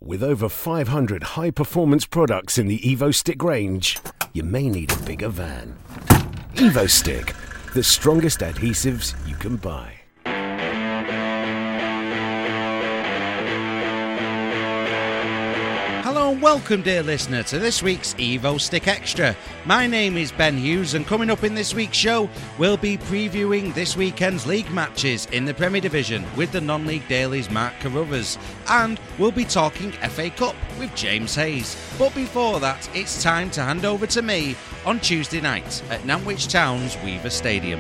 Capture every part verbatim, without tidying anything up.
With over five hundred high-performance products in the EvoStick range, you may need a bigger van. EvoStick, the strongest adhesives you can buy. Hello and welcome, dear listener, to this week's EvoStick Extra. My name is Ben Hughes, and coming up in this week's show, we'll be previewing this weekend's league matches in the Premier Division with the non-league dailies Mark Carruthers, and we'll be talking F A Cup with James Hayes. But before that, it's time to hand over to me on Tuesday night at Nantwich Town's Weaver Stadium.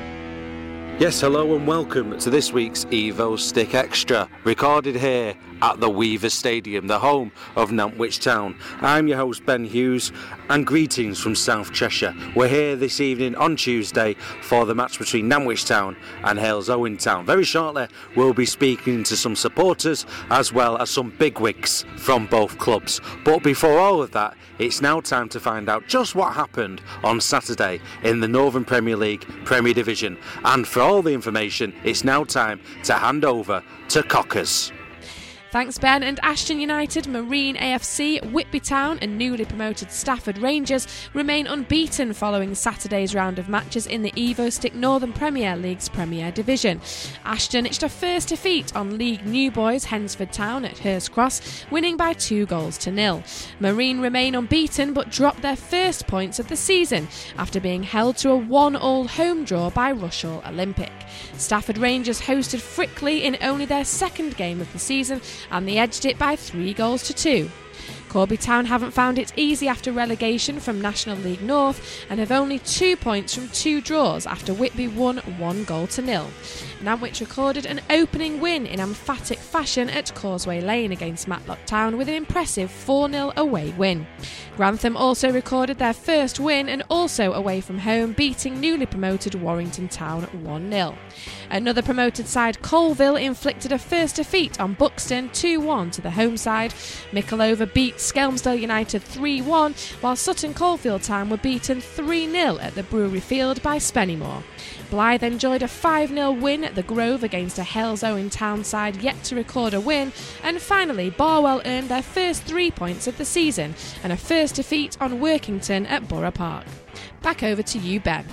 Yes, hello and welcome to this week's EvoStick Extra, recorded here at the Weaver Stadium, the home of Nantwich Town. I'm your host Ben Hughes, and greetings from South Cheshire. We're here this evening on Tuesday for the match between Nantwich Town and Halesowen Town. Very shortly we'll be speaking to some supporters as well as some bigwigs from both clubs. But before all of that, it's now time to find out just what happened on Saturday in the Northern Premier League Premier Division. And for all the information, it's now time to hand over to Cockers. Thanks, Ben. And Ashton United, Marine A F C, Whitby Town and newly promoted Stafford Rangers remain unbeaten following Saturday's round of matches in the EvoStick Northern Premier League's Premier Division. Ashton itched a first defeat on League New Boys Hensford Town at Hurst Cross, winning by two goals to nil. Marine remain unbeaten but dropped their first points of the season after being held to a one-all home draw by Rushall Olympic. Stafford Rangers hosted Frickley in only their second game of the season, and they edged it by three goals to two. Corby Town haven't found it easy after relegation from National League North and have only two points from two draws after Whitby won one goal to nil. Nantwich recorded an opening win in emphatic fashion at Causeway Lane against Matlock Town with an impressive four nil away win. Grantham also recorded their first win and also away from home, beating newly promoted Warrington Town one nil. Another promoted side, Colville, inflicted a first defeat on Buxton two one to the home side. Micklover beat Skelmersdale United three one, while Sutton Coldfield Town were beaten three nil at the Brewery Field by Spennymoor. Blythe enjoyed a five nil win at the Grove against a Halesowen Town side yet to record a win, and finally Barwell earned their first three points of the season and a first defeat on Workington at Borough Park. Back over to you, Ben.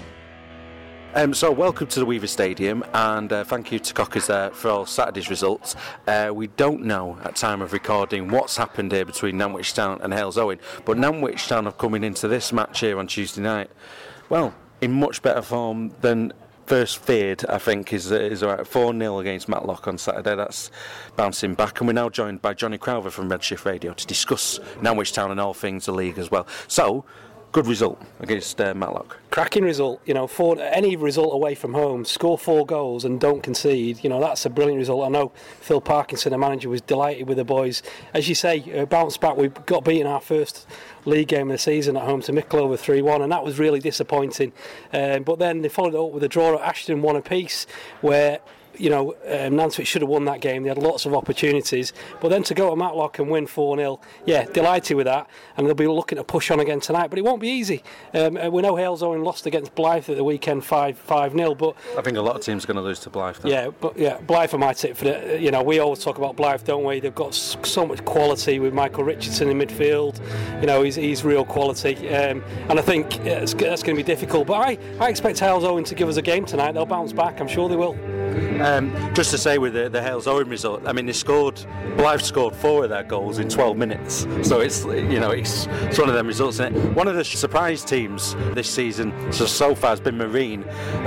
Um, so welcome to the Weaver Stadium, and uh, thank you to Cockers there for all Saturday's results. Uh, we don't know at time of recording what's happened here between Nantwich Town and Halesowen, but Nantwich Town are coming into this match here on Tuesday night, well, in much better form than first feared, I think, is is about four nil against Matlock on Saturday. That's bouncing back, and we're now joined by Johnny Crowther from Redshift Radio to discuss Nantwich Town and all things the league as well. So, good result against uh, Matlock. Cracking result, you know, for any result away from home, score four goals and don't concede, you know, that's a brilliant result. I know Phil Parkinson, the manager, was delighted with the boys. As you say, uh, bounce back, we got beaten our first league game of the season at home to Micklover three one, and that was really disappointing. Um, but then they followed it up with a draw at Ashton, one apiece, where you know, um, Nantwich should have won that game. They had lots of opportunities. But then to go to Matlock and win four nil, yeah, delighted with that. And they'll be looking to push on again tonight. But it won't be easy. Um, we know Halesowen lost against Blythe at the weekend five nil. But I think a lot of teams are going to lose to Blythe. Though. Yeah, but yeah, Blythe are my tip for the, you know, we always talk about Blythe, don't we? They've got so much quality with Michael Richardson in midfield. You know, he's, he's real quality. Um, and I think it's, that's going to be difficult. But I, I expect Halesowen to give us a game tonight. They'll bounce back. I'm sure they will. Um, just to say with the, the Halesowen result, I mean, they scored, Blythe scored four of their goals in twelve minutes, so it's, you know, it's, it's one of them results, isn't it? One of the surprise teams this season so, so far has been Marine.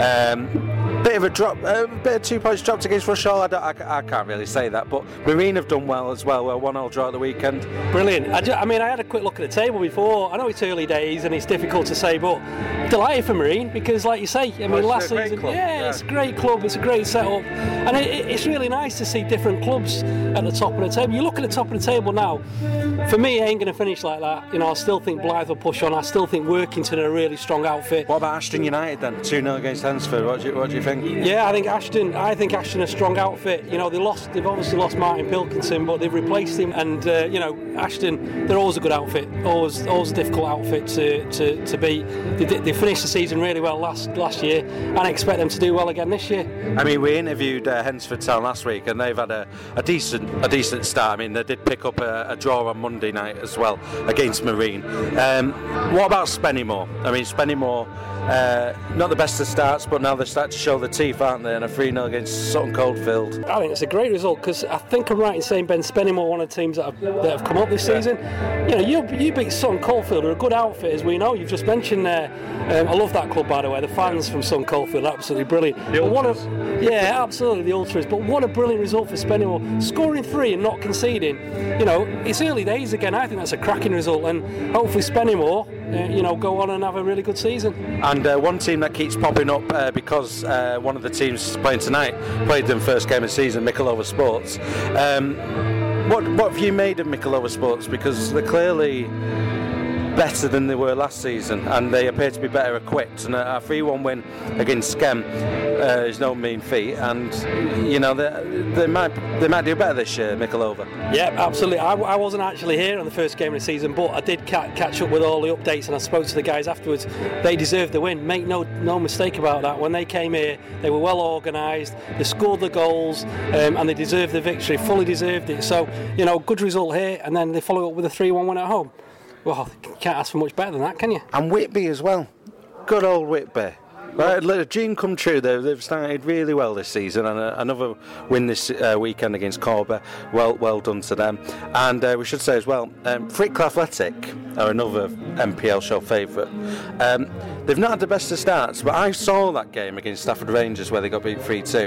Um, bit of a drop, a bit of two points dropped against Rushall. I, don't, I, I can't really say that, but Marine have done well as well. A one-all draw at the weekend. Brilliant. I, just, I mean, I had a quick look at the table before. I know it's early days and it's difficult to say, but delighted for Marine because, like you say, I mean, well, last season, yeah, yeah, it's a great club. It's a great setup, and it, it, it's really nice to see different clubs at the top of the table. You look at the top of the table now. For me, it ain't going to finish like that. You know, I still think Blythe will push on. I still think Workington are a really strong outfit. What about Ashton United then? two nil against Hensford. What do you, what do you think? think? Yeah, I think Ashton. I think Ashton a strong outfit. You know, they lost. They've obviously lost Martin Pilkington, but they've replaced him. And uh, you know, Ashton, they're always a good outfit. Always, always a difficult outfit to to, to beat. They, they finished the season really well last last year, and I expect them to do well again this year. I mean, we interviewed uh, Hensford Town last week, and they've had a, a decent a decent start. I mean, they did pick up a, a draw on Monday night as well against Marine. Um, what about Spennymoor? I mean, Spennymoor, uh, not the best of starts, but now they're starting to show the teeth, aren't they? And a three nil against Sutton Coldfield. I think it's a great result, because I think I'm right in saying Ben Spennymoor, one of the teams that have, that have come up this yeah. season. You know, you, you beat Sutton Coldfield, are a good outfit, as we know. You've just mentioned there. Um, I love that club, by the way. The fans from Sutton Coldfield are absolutely brilliant. The Ultras. What a, yeah, absolutely, the Ultras. But what a brilliant result for Spennymoor. Scoring three and not conceding. You know, it's early days again. I think that's a cracking result, and hopefully Spennymoor, uh, you know, go on and have a really good season. And uh, one team that keeps popping up uh, because uh, one of the teams playing tonight played them first game of the season, Mickleover Sports. Um, what what have you made of Mickleover Sports? Because they're clearly better than they were last season, and they appear to be better equipped. And a three one win against Skem uh, is no mean feat, and you know they, they might they might do better this year, Mickleover. Yeah, absolutely. I, I wasn't actually here on the first game of the season, but I did ca- catch up with all the updates, and I spoke to the guys afterwards. They deserved the win. Make no no mistake about that. When they came here, they were well organised. They scored the goals, um, and they deserved the victory. Fully deserved it. So you know, good result here, and then they follow up with a three one win at home. Well, you can't ask for much better than that, can you? And Whitby as well. Good old Whitby. Right, let a dream come true. They've, they've started really well this season, and uh, another win this uh, weekend against Corby. Well, well done to them. And uh, we should say as well, um, Frickley Athletic are another M P L show favourite. Um, they've not had the best of starts, but I saw that game against Stafford Rangers where they got beat three two.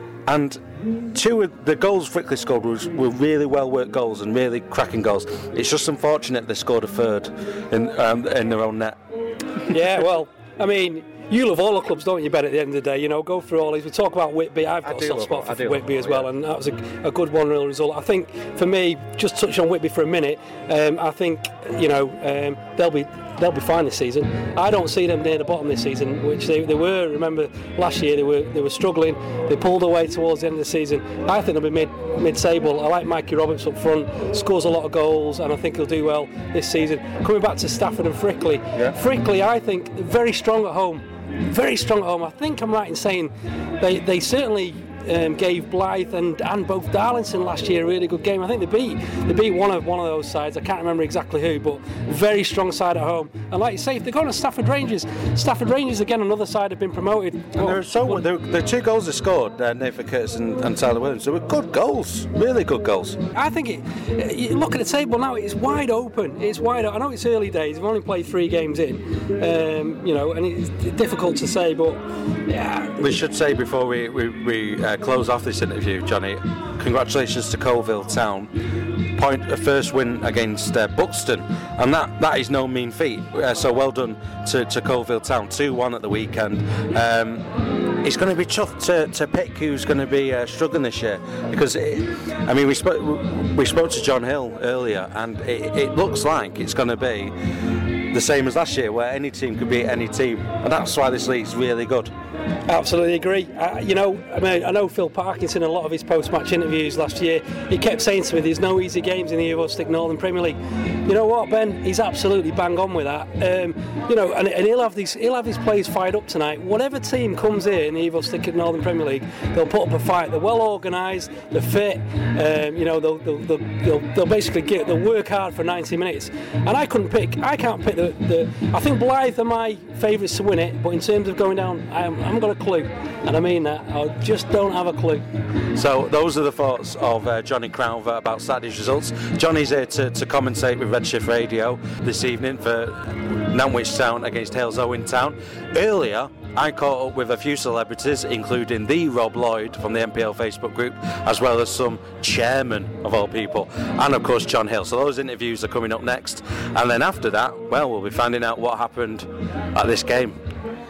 And two of the goals Frickley scored was, were really well worked goals and really cracking goals. It's just unfortunate they scored a third in um, in their own net. Yeah, well, I mean, you love all the clubs, don't you, Ben, at the end of the day? You know, go through all these. We talk about Whitby. I've got a soft spot for Whitby as well, yeah. And that was a, a good one nil result. I think, for me, just touch on Whitby for a minute, um, I think, you know, um, they'll be they'll be fine this season. I don't see them near the bottom this season, which they, they were. Remember, last year they were they were struggling. They pulled away towards the end of the season. I think they'll be mid, mid-table. I like Mikey Roberts up front, scores a lot of goals, and I think he'll do well this season. Coming back to Stafford and Frickley, yeah. Frickley, I think, very strong at home. Very strong at home. I think I'm right in saying they, they certainly um, gave Blythe and, and both Darlington last year a really good game. I think they beat they beat one of one of those sides. I can't remember exactly who, but very strong side at home. And like you say, if they're going to Stafford Rangers, Stafford Rangers again, another side have been promoted. And they're so they're, the two goals they scored, uh, Nathan Curtis and, and Tyler Williams, they were good goals, really good goals. I think it. You look at the table now; it's wide open. It's wide open. I know it's early days. We've only played three games in, um, you know, and it's difficult to say. But yeah, we should say before we we, we uh, close off this interview, Johnny, congratulations to Coalville Town. Point a first win against uh, Buxton, and that, that is no mean feat. Uh, so well done to, to Coalville Town. two one at the weekend. Um, it's going to be tough to, to pick who's going to be uh, struggling this year, because it, I mean we spoke we spoke to John Hill earlier, and it, it looks like it's going to be the same as last year, where any team could beat any team, and that's why this league's really good. Absolutely agree. Uh, you know, I mean, I know Phil Parkinson in a lot of his post-match interviews last year, he kept saying to me, "There's no easy games in the Evo Stick Northern Premier League." You know what, Ben? He's absolutely bang on with that. Um, you know, and, and he'll have these he'll have his players fired up tonight. Whatever team comes here in the Evo Stick Northern Premier League, they'll put up a fight. They're well organised. They're fit. Um, you know, they'll they'll, they'll they'll they'll basically get they'll work hard for ninety minutes. And I couldn't pick. I can't pick the. the I think Blythe are my favourites to win it, but in terms of going down, I haven't got a clue. And I mean that. I just don't have a clue. So those are the thoughts of uh, Johnny Crowther about Saturday's results. Johnny's here to, to commentate with Redshift Radio this evening for Nantwich Town against Hales Owen Town. Earlier, I caught up with a few celebrities, including the Rob Lloyd from the M P L Facebook group, as well as some chairmen of all people, and of course John Hill. So those interviews are coming up next, and then after that, well, we'll be finding out what happened at this game.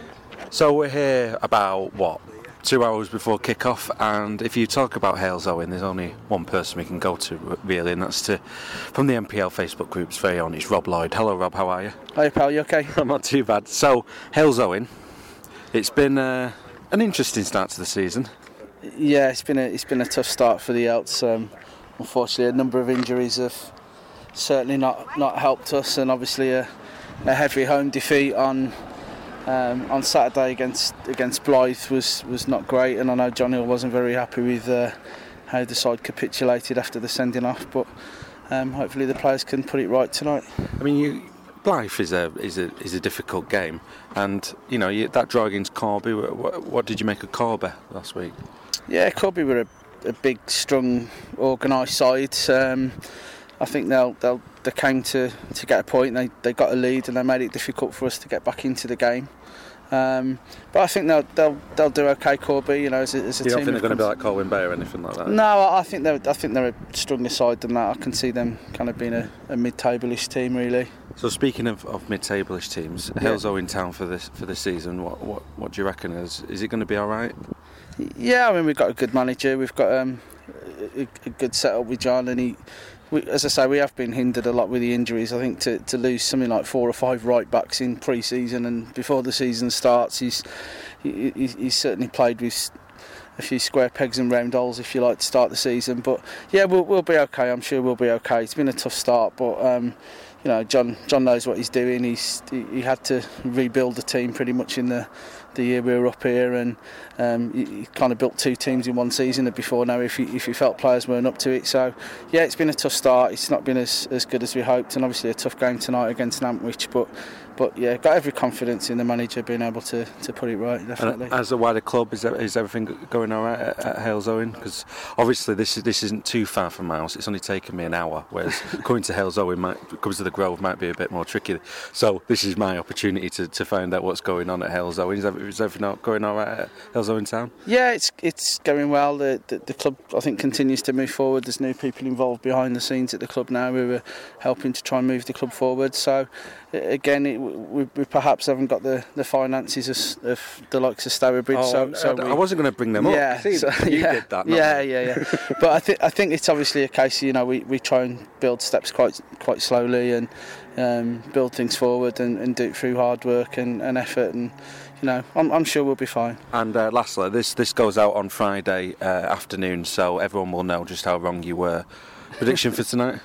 So we're here about, what, two hours before kick-off, and if you talk about Hales Owen, there's only one person we can go to, really, and that's to from the M P L Facebook group's very own, it's Rob Lloyd. Hello, Rob, how are you? Hi, pal, you okay? I'm not too bad. So, Hales Owen, it's been uh, An interesting start to the season. Yeah, it's been a it's been a tough start for the Elts. Um, unfortunately, a number of injuries have certainly not, not helped us, and obviously a, a heavy home defeat on um, on Saturday against against Blyth was, was not great. And I know John Hill wasn't very happy with uh, how the side capitulated after the sending off, but um, hopefully the players can put it right tonight. I mean, you. Blyth is a is a is a difficult game, and you know you, that draw against Corby. What, what did you make of Corby last week? Yeah, Corby were a, a big, strong, organised side. Um, I think they'll they'll they came to, to get a point. They they got a lead and they made it difficult for us to get back into the game. Um, but I think they'll they'll they'll do okay. Corby, you know, as a, as a you team. don't think they're going to be like Colwyn Bay or anything like that? No, I think they're I think they're a stronger side than that. I can see them kind of being a, a mid-table-ish team, really. So speaking of, of mid-table-ish teams, yeah. Hillsborough in town for this for this season. What what what do you reckon? Is is it going to be all right? Yeah, I mean we've got a good manager. We've got um, a, a good setup with John, and he. We, as I say, we have been hindered a lot with the injuries. I think to, to lose something like four or five right backs in pre-season and before the season starts, he's he, he's certainly played with a few square pegs and round holes, if you like, to start the season. But yeah, we'll, we'll be okay. I'm sure we'll be okay. It's been a tough start, but um, you know, John John knows what he's doing. He's he, he had to rebuild the team pretty much in the. the year we were up here, and um, he, he kind of built two teams in one season before now if he, if he felt players weren't up to it. So yeah, it's been a tough start. It's not been as, as good as we hoped, and obviously a tough game tonight against Nantwich, but but yeah, got every confidence in the manager being able to, to put it right, definitely. And as a wider club, is, there, is everything going all right at, at Hales Owen? Because obviously this is, this isn't too far from my house. It's only taken me an hour, whereas coming to Hales Owen might, comes to the Grove might be a bit more tricky. So this is my opportunity to, to find out what's going on at Hales Owen. Is, is everything going all right at Hales Owen town? Yeah, it's it's going well. The, the the club, I think, continues to move forward. There's new people involved behind the scenes at the club now who are helping to try and move the club forward. So again, it, we, we perhaps haven't got the, the finances of, of the likes of Stourbridge. Oh, so, so I, we, I wasn't going to bring them yeah, up. See, so, you yeah, did that. Yeah, yeah, yeah. But I think I think it's obviously a case. You know, we, we try and build steps quite quite slowly and um, build things forward and, and do it through hard work and, and effort. And you know, I'm, I'm sure we'll be fine. And uh, lastly, this this goes out on Friday uh, afternoon, so everyone will know just how wrong you were. Prediction for tonight?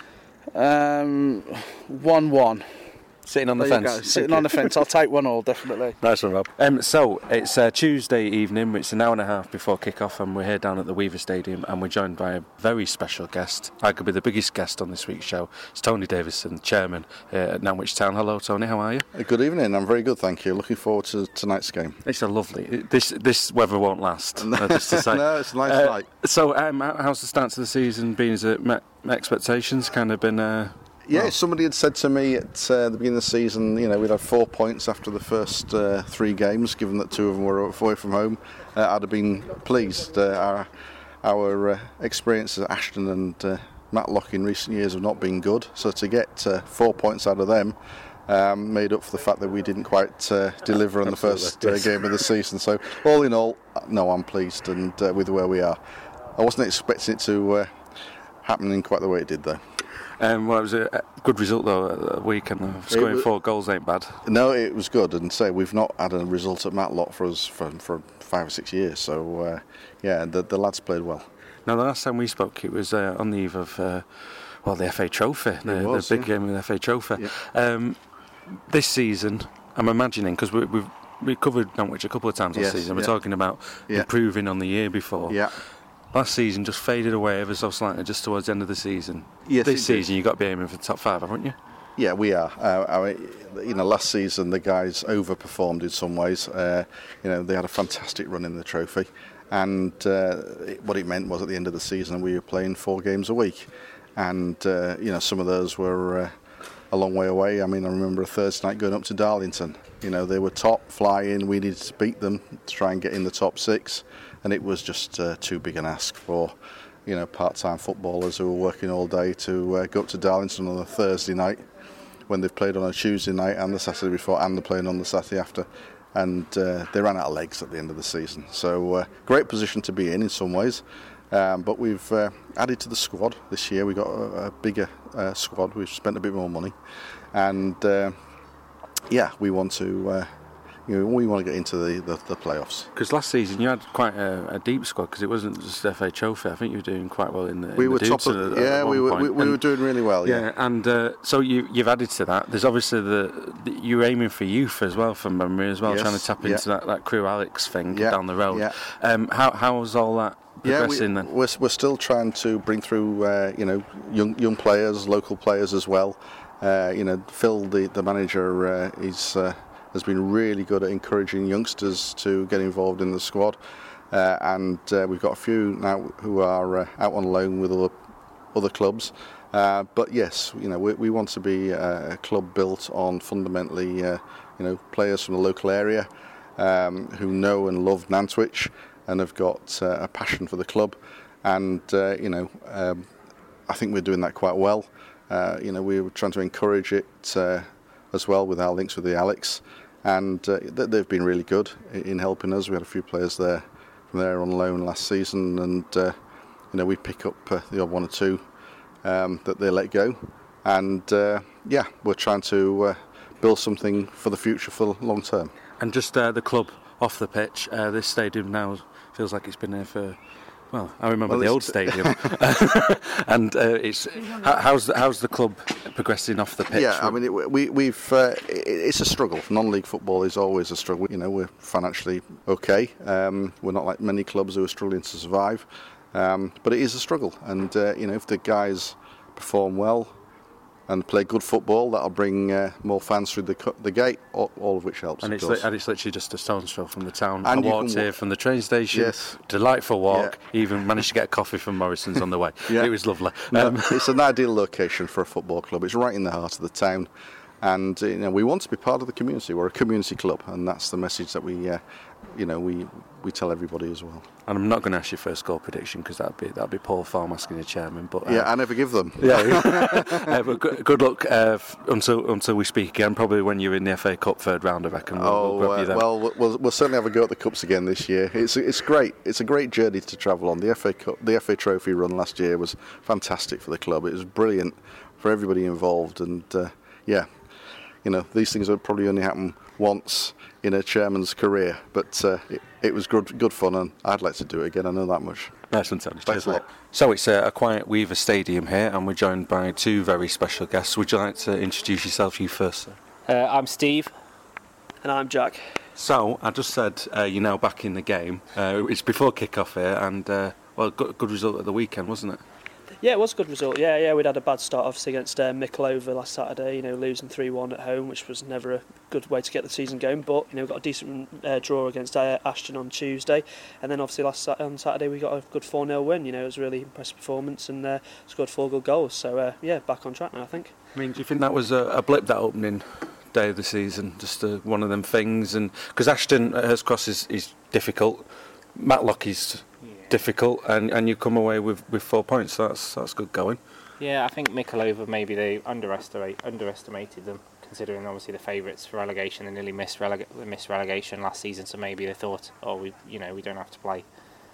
Um, one one. Sitting on the there fence. Sitting on the fence. I'll take one all, definitely. Nice one, Rob. Um, so, it's uh, Tuesday evening, it's an hour and a half before kick-off, and we're here down at the Weaver Stadium, and we're joined by a very special guest, arguably the biggest guest on this week's show. It's Tony Davison, chairman uh, at Nantwich Town. Hello, Tony, how are you? Good evening, I'm very good, thank you. Looking forward to tonight's game. It's a lovely... This this weather won't last, no, just to say. No, it's a nice uh, night. So, um, how's the start to the season been? Has it met expectations? Kind of been... Uh, Yeah, well. Somebody had said to me at uh, the beginning of the season, you know, we'd had four points after the first uh, three games, given that two of them were away from home. Uh, I'd have been pleased. Uh, our our uh, experiences at Ashton and uh, Matlock in recent years have not been good, so to get uh, four points out of them um, made up for the fact that we didn't quite uh, deliver on the first uh, game of the season. So all in all, no, I'm pleased and uh, with where we are. I wasn't expecting it to uh, happen in quite the way it did, though. Um, well, it was a good result though at the weekend. Scoring was, four goals ain't bad. No, it was good, and say we've not had a result at Matlock for us for, for five or six years. So uh, yeah, the, the lads played well. Now the last time we spoke, it was uh, on the eve of uh, well the F A Trophy, the, was, the big yeah. game of the F A Trophy. Yeah. Um, this season, I'm imagining because we, we've we covered Nantwich a couple of times yes, this season. We're yeah. talking about yeah. improving on the year before. Yeah. Last season just faded away ever so slightly just towards the end of the season. Yes, this season did. you've got to be aiming for the top five, haven't you? Yeah, we are. Uh, I mean, you know, last season the guys overperformed in some ways. Uh, you know, they had a fantastic run in the trophy, and uh, it, what it meant was at the end of the season we were playing four games a week, and uh, you know, some of those were uh, a long way away. I mean, I remember a Thursday night going up to Darlington. You know, they were top flying. We needed to beat them to try and get in the top six. And it was just uh, too big an ask for, you know, part-time footballers who were working all day to uh, go up to Darlington on a Thursday night when they've played on a Tuesday night and the Saturday before, and they're playing on the Saturday after. And uh, they ran out of legs at the end of the season. So uh, great position to be in in some ways. Um, but we've uh, added to the squad this year. We've got a, a bigger uh, squad. We've spent a bit more money. And, uh, yeah, we want to... Uh, you know, we want to get into the, the, the playoffs. Because last season you had quite a, a deep squad, because it wasn't just F A Trophy. I think you were doing quite well in the. We in were the top of, at, yeah, at we were point. we, we and, were doing really well. Yeah, yeah and uh, so you you've added to that. There's obviously the, the you're aiming for youth as well, from memory as well, yes, trying to tap yeah. into that, that Crew Alex thing yeah, down the road. Yeah. Um, how how's all that progressing yeah, we, then? We're we're still trying to bring through uh, you know young young players, local players as well. Uh, you know, Phil, the the manager, uh, is uh, has been really good at encouraging youngsters to get involved in the squad, uh, and uh, we've got a few now who are uh, out on loan with other other clubs. Uh, but yes, you know, we, we want to be a club built on fundamentally, uh, you know, players from the local area um, who know and love Nantwich and have got uh, a passion for the club, and uh, you know, um, I think we're doing that quite well. Uh, you know, we were trying to encourage it uh, as well with our links with the Alex, and uh, they've been really good in helping us. We had a few players there from there on loan last season, and uh, you know, we pick up uh, the odd one or two um, that they let go, and uh, yeah, we're trying to uh, build something for the future, for the long term. And just uh, the club off the pitch, uh, this stadium now feels like it's been there for. Well, I remember well, the old stadium, and uh, it's how, how's the, how's the club progressing off the pitch? Yeah, I mean, it, we we've uh, it, it's a struggle. Non-league football is always a struggle. You know, we're financially okay. Um, we're not like many clubs who are struggling to survive, um, but it is a struggle. And uh, you know, if the guys perform well and play good football, that'll bring uh, more fans through the the gate, all, all of which helps. And of it's, course. li- and it's literally just a stone's throw from the town. And I walked here walk. from the train station. Yes. Delightful walk. Yeah. Even managed to get a coffee from Morrison's on the way. Yeah. It was lovely. No, Um, it's an ideal location for a football club. It's right in the heart of the town, and you know, we want to be part of the community. We're a community club, and that's the message that we, uh, you know, we we tell everybody as well. And I'm not going to ask you for a score prediction, because that'd be that'd be Paul Farm asking the chairman. But uh, yeah, I never give them. Yeah. uh, but good, good luck uh, f- until until we speak again. Probably when you're in the F A Cup third round, I reckon. We'll, oh we'll grab you uh, then. well, we'll we'll certainly have a go at the cups again this year. It's it's great. It's a great journey to travel on. The F A Cup, the F A Trophy run last year was fantastic for the club. It was brilliant for everybody involved, and uh, yeah, you know, these things would probably only happen once in a chairman's career, but uh, it, it was good good fun, and I'd like to do it again. I know that much. Nice one, Tony. Thanks a lot. So it's a, a quiet Weaver Stadium here, and we're joined by two very special guests. Would you like to introduce yourself, you first, sir? Uh, I'm Steve. And I'm Jack. So I just said uh, you're now back in the game. Uh, it's before kick-off here, and uh, well, good, good result at the weekend, wasn't it? Yeah, it was a good result. Yeah, yeah, we'd had a bad start obviously against uh, Mickleover last Saturday. You know, losing three one at home, which was never a good way to get the season going. But you know, we got a decent uh, draw against uh, Ashton on Tuesday, and then obviously last on Saturday we got a good four nil win. You know, it was a really impressive performance, and uh, scored four good goals. So uh, yeah, back on track now, I think. I mean, do you think that was a, a blip, that opening day of the season, just uh, one of them things? And because Ashton at Hurst Cross is, is difficult, Matlock is difficult, and, and you come away with, with four points. So that's that's good going. Yeah, I think Mickleover, maybe they underestimate underestimated them, considering obviously the favourites for relegation. They nearly missed, relega- missed relegation last season, so maybe they thought, oh, we you know we don't have to play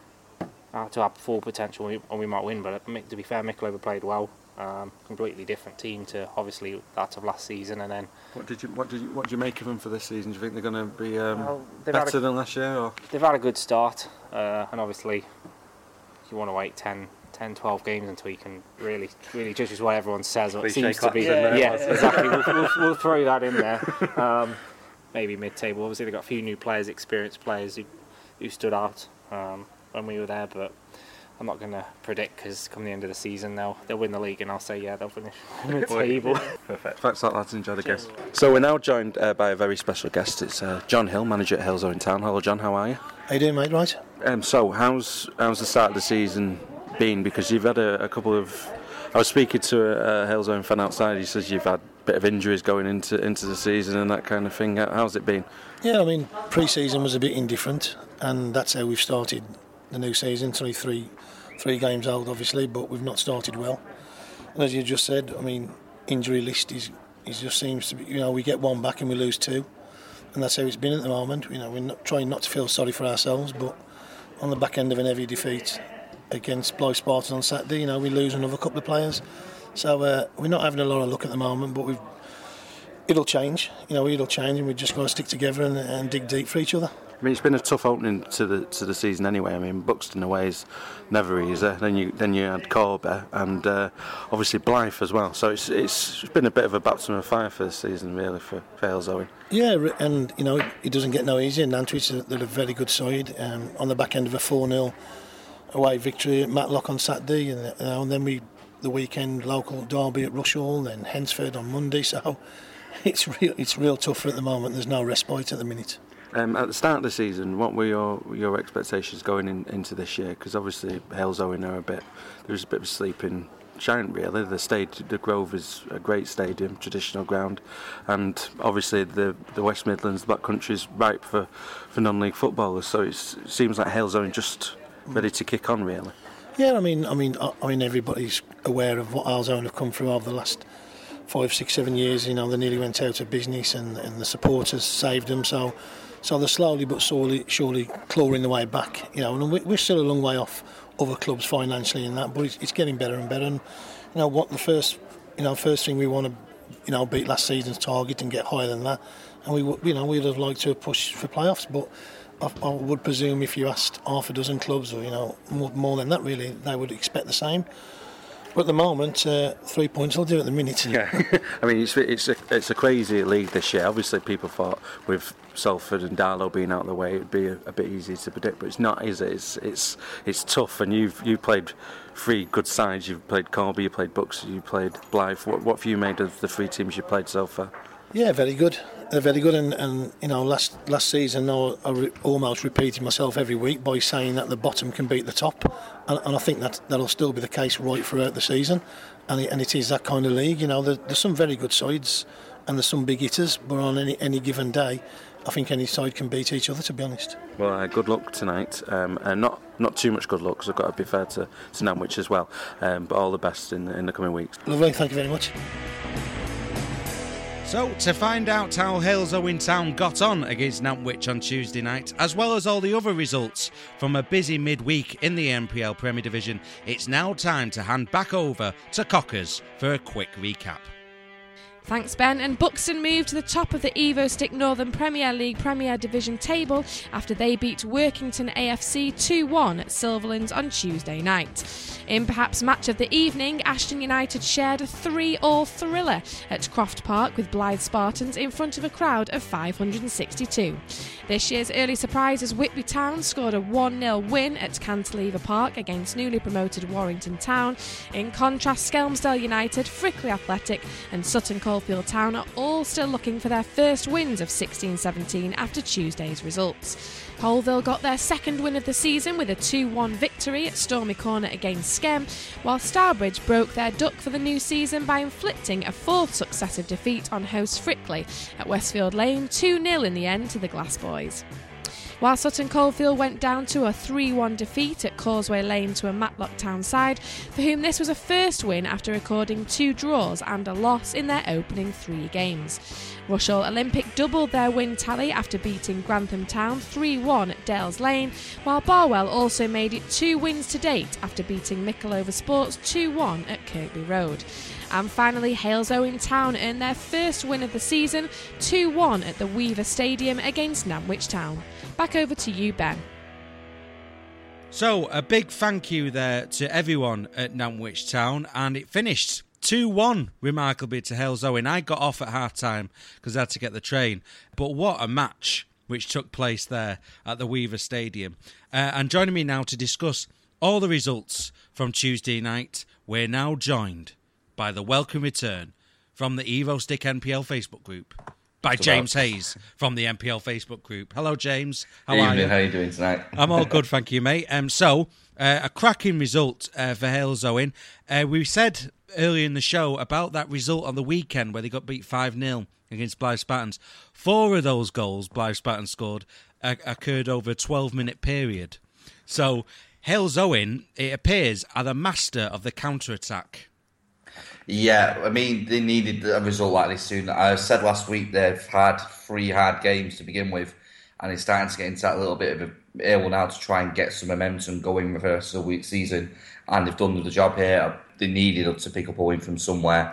uh, to have full potential, and we might win. But to be fair, Mickleover played well. Um, completely different team to obviously that of last season, and then. What did you what did you what do you make of them for this season? Do you think they're going to be um, well, better a, than last year? Or? They've had a good start, uh, and obviously you want to wait ten, ten, twelve games until you can really really judge what everyone says. Or it seems to be, yeah, yeah exactly. We'll, we'll, we'll throw that in there. Um, maybe mid-table. Obviously they've got a few new players, experienced players who who stood out um, when we were there, but. I'm not going to predict, because come the end of the season they'll they'll win the league, and I'll say yeah they'll finish mid-table. Perfect. Thanks a lot, lads. Enjoy the game. So we're now joined uh, by a very special guest. It's uh, John Hill, manager at Halesowen Town. Hello, John. How are you? How you doing, mate? Right. Um, so how's how's the start of the season been? Because you've had a, a couple of. I was speaking to a, a Halesowen fan outside. He says you've had a bit of injuries going into into the season and that kind of thing. How's it been? Yeah, I mean, pre-season was a bit indifferent, and that's how we've started the new season. It's only three. Three games old, obviously, but we've not started well. And as you just said, I mean, injury list is, is just seems to be, you know, we get one back and we lose two, and that's how it's been at the moment. You know, we're not trying not to feel sorry for ourselves, but on the back end of an heavy defeat against Blythe Spartans on Saturday, you know, we lose another couple of players. So uh, we're not having a lot of luck at the moment, but we've it'll change. You know, it'll change, and we've just got to stick together and, and dig deep for each other. I mean, it's been a tough opening to the to the season anyway. I mean, Buxton away is never easy. Then you then you had Corby and uh, obviously Blyth as well. So it's it's been a bit of a baptism of fire for the season, really, for, for Halesowen. Yeah, and you know, it doesn't get no easier. Nantwich, they're a very good side. Um, on the back end of a four nil away victory at Matlock on Saturday, and, you know, and then we the weekend local derby at Rushall, then Hensford on Monday. So it's real it's real tough at the moment. There's no respite at the minute. Um, at the start of the season, what were your your expectations going in, into this year? Because obviously Halesowen are a bit, there's a bit of a sleeping giant really. The stage, the Grove is a great stadium, traditional ground, and obviously the the West Midlands, the Black Country is ripe for, for non-league footballers. So it's, it seems like Halesowen just ready to kick on really. Yeah, I mean, I mean, I, I mean, everybody's aware of what Halesowen have come through over the last five, six, seven years. You know, they nearly went out of business, and, and the supporters saved them. So. So they're slowly but surely, surely clawing the way back, you know. And we're still a long way off other clubs financially in that, but it's, it's getting better and better. And you know what, the first, you know, first thing we want to, you know, beat last season's target and get higher than that. And we, you know, we'd have liked to push for playoffs, but I, I would presume if you asked half a dozen clubs, or you know, more, more than that, really, they would expect the same. But at the moment, uh, three points will do at the minute. Yeah, I mean, it's it's a, it's a crazy league this year. Obviously, people thought with Salford and Darlow being out of the way, it'd be a, a bit easier to predict, but it's not, is it? It's it's it's tough, and you've you played three good sides. You've played Corby, you played Bucks, you played Blyth. What what have you made of the three teams you played so far? Yeah, very good. They're very good, and, and you know, last last season I, I re- almost repeated myself every week by saying that the bottom can beat the top, and, and I think that that'll still be the case right throughout the season, and it, and it is that kind of league. You know, there, there's some very good sides, and there's some big hitters, but on any any given day, I think any side can beat each other, to be honest. Well, uh, good luck tonight, um, and not not too much good luck, because I've got to be fair to, to Nantwich as well, um, but all the best in, in the coming weeks. Lovely, thank you very much. So, to find out how Halesowen Town got on against Nantwich on Tuesday night, as well as all the other results from a busy midweek in the N P L Premier Division, it's now time to hand back over to Cockers for a quick recap. Thanks, Ben. And Buxton moved to the top of the Evo Stick Northern Premier League Premier Division table after they beat Workington A F C two one at Silverlands on Tuesday night. In perhaps match of the evening, Ashton United shared a three-all thriller at Croft Park with Blyth Spartans in front of a crowd of five hundred sixty-two. This year's early surprise as Whitby Town scored a one nil win at Cantilever Park against newly promoted Warrington Town. In contrast, Skelmersdale United, Frickley Athletic and Sutton Coldfield Town are all still looking for their first wins of sixteen seventeen after Tuesday's results. Colville got their second win of the season with a two one victory at Stormy Corner against Skem, while Stourbridge broke their duck for the new season by inflicting a fourth successive defeat on host Frickley at Westfield Lane, two nil in the end to the Glass Boys. While Sutton Coldfield went down to a three one defeat at Causeway Lane to a Matlock Town side, for whom this was a first win after recording two draws and a loss in their opening three games. Rushall Olympic doubled their win tally after beating Grantham Town three one at Dales Lane, while Barwell also made it two wins to date after beating Mickleover Sports two one at Kirkby Road. And finally, Halesowen Town earned their first win of the season, two one at the Weaver Stadium against Nantwich Town. Back over to you, Ben. So, a big thank you there to everyone at Nantwich Town, and it finished two one, remarkably, to Halesowen. I got off at half-time because I had to get the train, but what a match which took place there at the Weaver Stadium. Uh, and joining me now to discuss all the results from Tuesday night, we're now joined by the welcome return from the Evo Stick N P L Facebook group, by It's James about. Hayes from the N P L Facebook group. Hello, James. How Evening, are you? how are you doing tonight? I'm all good, thank you, mate. Um, so, uh, a cracking result uh, for Halesowen. Uh, we said earlier in the show about that result on the weekend where they got beat five nil against Blyth Spartans. Four of those goals Blyth Spartans scored uh, occurred over a twelve-minute period. So, Halesowen, it appears, are the master of the counter-attack. Yeah, I mean, they needed a result like this soon. I said last week they've had three hard games to begin with, and it's starting to get into that little bit of a ill now to try and get some momentum going with the rest of the week season. And they've done the job here. They needed to pick up a win from somewhere.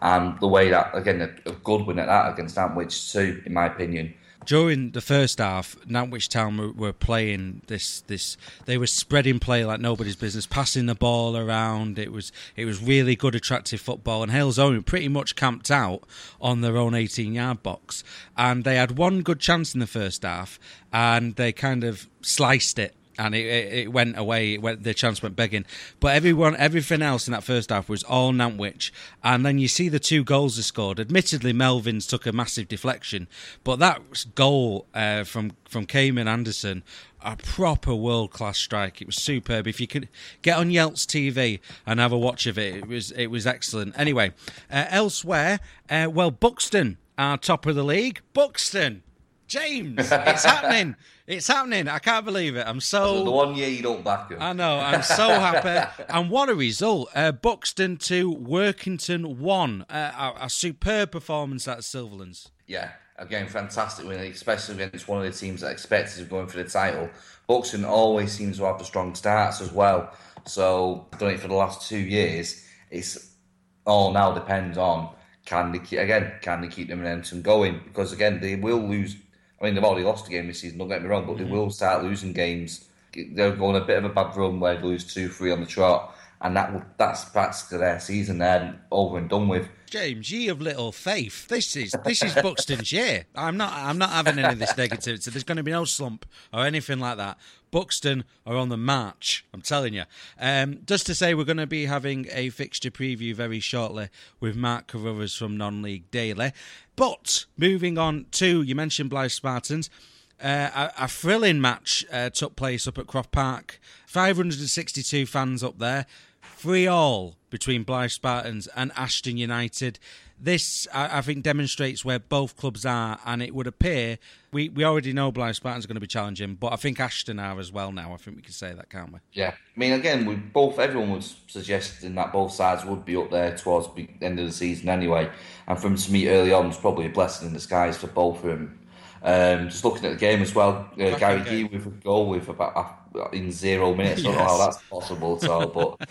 And the way that, again, a, a good win at that against Nantwich too, in my opinion. During the first half, Nantwich Town were, were playing this, this. They were spreading play like nobody's business, passing the ball around. It was it was really good, attractive football. And Hales Owen pretty much camped out on their own eighteen-yard box. And they had one good chance in the first half, and they kind of sliced it. And it, it, it went away. It went, the chance went begging. But everyone, everything else in that first half was all Nantwich. And then you see the two goals they scored. Admittedly, Melvin's took a massive deflection, but that goal uh, from from Cayman Anderson, a proper world class strike. It was superb. If you could get on Yelts T V and have a watch of it, it was it was excellent. Anyway, uh, elsewhere, uh, well, Buxton are top of the league. Buxton. James, it's happening. It's happening. I can't believe it. I'm so... The one year you don't back him. I know. I'm so happy. And what a result. Uh, Buxton two, Workington one. Uh, a, a superb performance at Silverlands. Yeah, again, fantastic win, especially against one of the teams that expected to go in for the title. Buxton always seems to have the strong starts as well. So, I've done it for the last two years. It's all now depends on, can they keep, again, can they keep the momentum going? Because, again, they will lose... I mean, they've already lost a game this season, don't get me wrong, but they will start losing games. They're going a bit of a bad run where they lose two, three on the trot, and that that's practically their season. They're over and done with. James, ye of little faith. This is this is Buxton's year. I'm not I'm not having any of this negativity. There's going to be no slump or anything like that. Buxton are on the march, I'm telling you. Um, just to say, we're going to be having a fixture preview very shortly with Mark Carruthers from Non-League Daily. But moving on to, you mentioned Blyth Spartans. Uh, a, a thrilling match uh, took place up at Croft Park. five hundred sixty-two fans up there. Three all between Blyth Spartans and Ashton United. This, I, I think, demonstrates where both clubs are, and it would appear, we, we already know Blyth Spartans are going to be challenging, but I think Ashton are as well now. I think we can say that, can't we? Yeah. I mean, again, we both everyone was suggesting that both sides would be up there towards the end of the season anyway, and from to meet early on was probably a blessing in disguise for both of them. Um, just looking at the game as well, uh, Gary Gee with a goal with about uh, in zero minutes. I don't yes. know how that's possible at all, but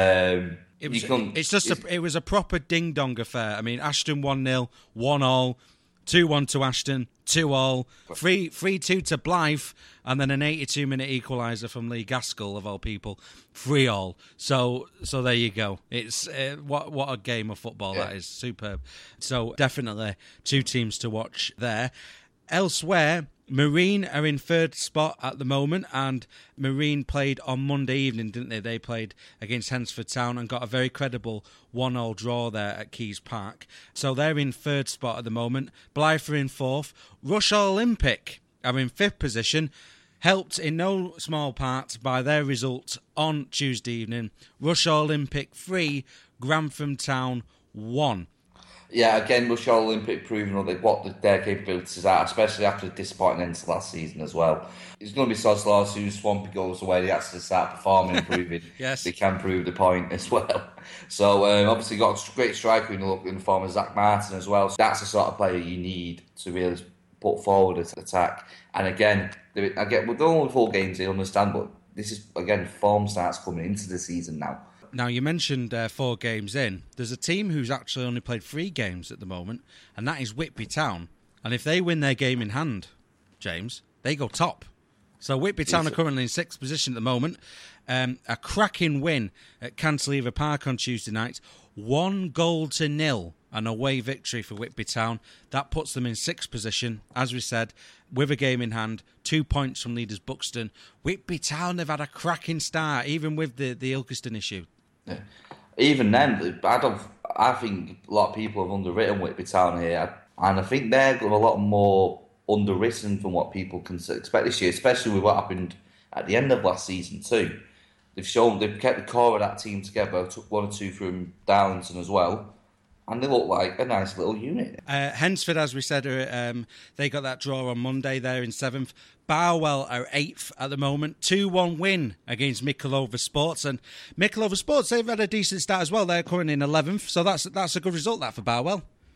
um, it was, can, it's just it's, a, it was a proper ding dong affair. I mean, Ashton one nil, one all, two one to Ashton, two all, three three two to Blyth, and then an eighty-two minute equaliser from Lee Gaskell of all people, three all. So so there you go. It's uh, what what a game of football yeah. that is, superb. So definitely two teams to watch there. Elsewhere, Marine are in third spot at the moment, and Marine played on Monday evening, didn't they? They played against Hensford Town and got a very credible one all draw there at Keys Park. So they're in third spot at the moment. Blyth are in fourth. Rushall Olympic are in fifth position, helped in no small part by their result on Tuesday evening. Rushall Olympic three, Grantham Town one. Yeah, again, Rushall Olympic proving what their capabilities are, especially after a disappointing end to last season as well. It's going to be Sods Law, who Swampy goes away, they actually start performing and proving yes. they can prove the point as well. So, um, obviously, got a great striker in the, in the form of Zach Martin as well. So that's the sort of player you need to really put forward an attack. And again, I get, with only four games, they understand, but this is, again, form starts coming into the season now. Now, you mentioned uh, four games in. There's a team who's actually only played three games at the moment, and that is Whitby Town. And if they win their game in hand, James, they go top. So Whitby Town are currently in sixth position at the moment. Um, a cracking win at Cantilever Park on Tuesday night. One goal to nil, an away victory for Whitby Town. That puts them in sixth position, as we said, with a game in hand, two points from leaders Buxton. Whitby Town, they've had a cracking start, even with the, the Ilkeston issue. Yeah. Even then, I don't. I think a lot of people have underwritten Whitby Town here, and I think they're a lot more underwritten from what people can expect this year, especially with what happened at the end of last season too. They've shown they've kept the core of that team together. Took one or two from Darlington as well, and they look like a nice little unit. Uh, Hensford, as we said, um, they got that draw on Monday. They're in seventh. Barwell are eighth at the moment. two one win against Mickleover Sports. And Mickleover Sports, they've had a decent start as well. They're currently in eleventh. So that's that's a good result, that, for Barwell.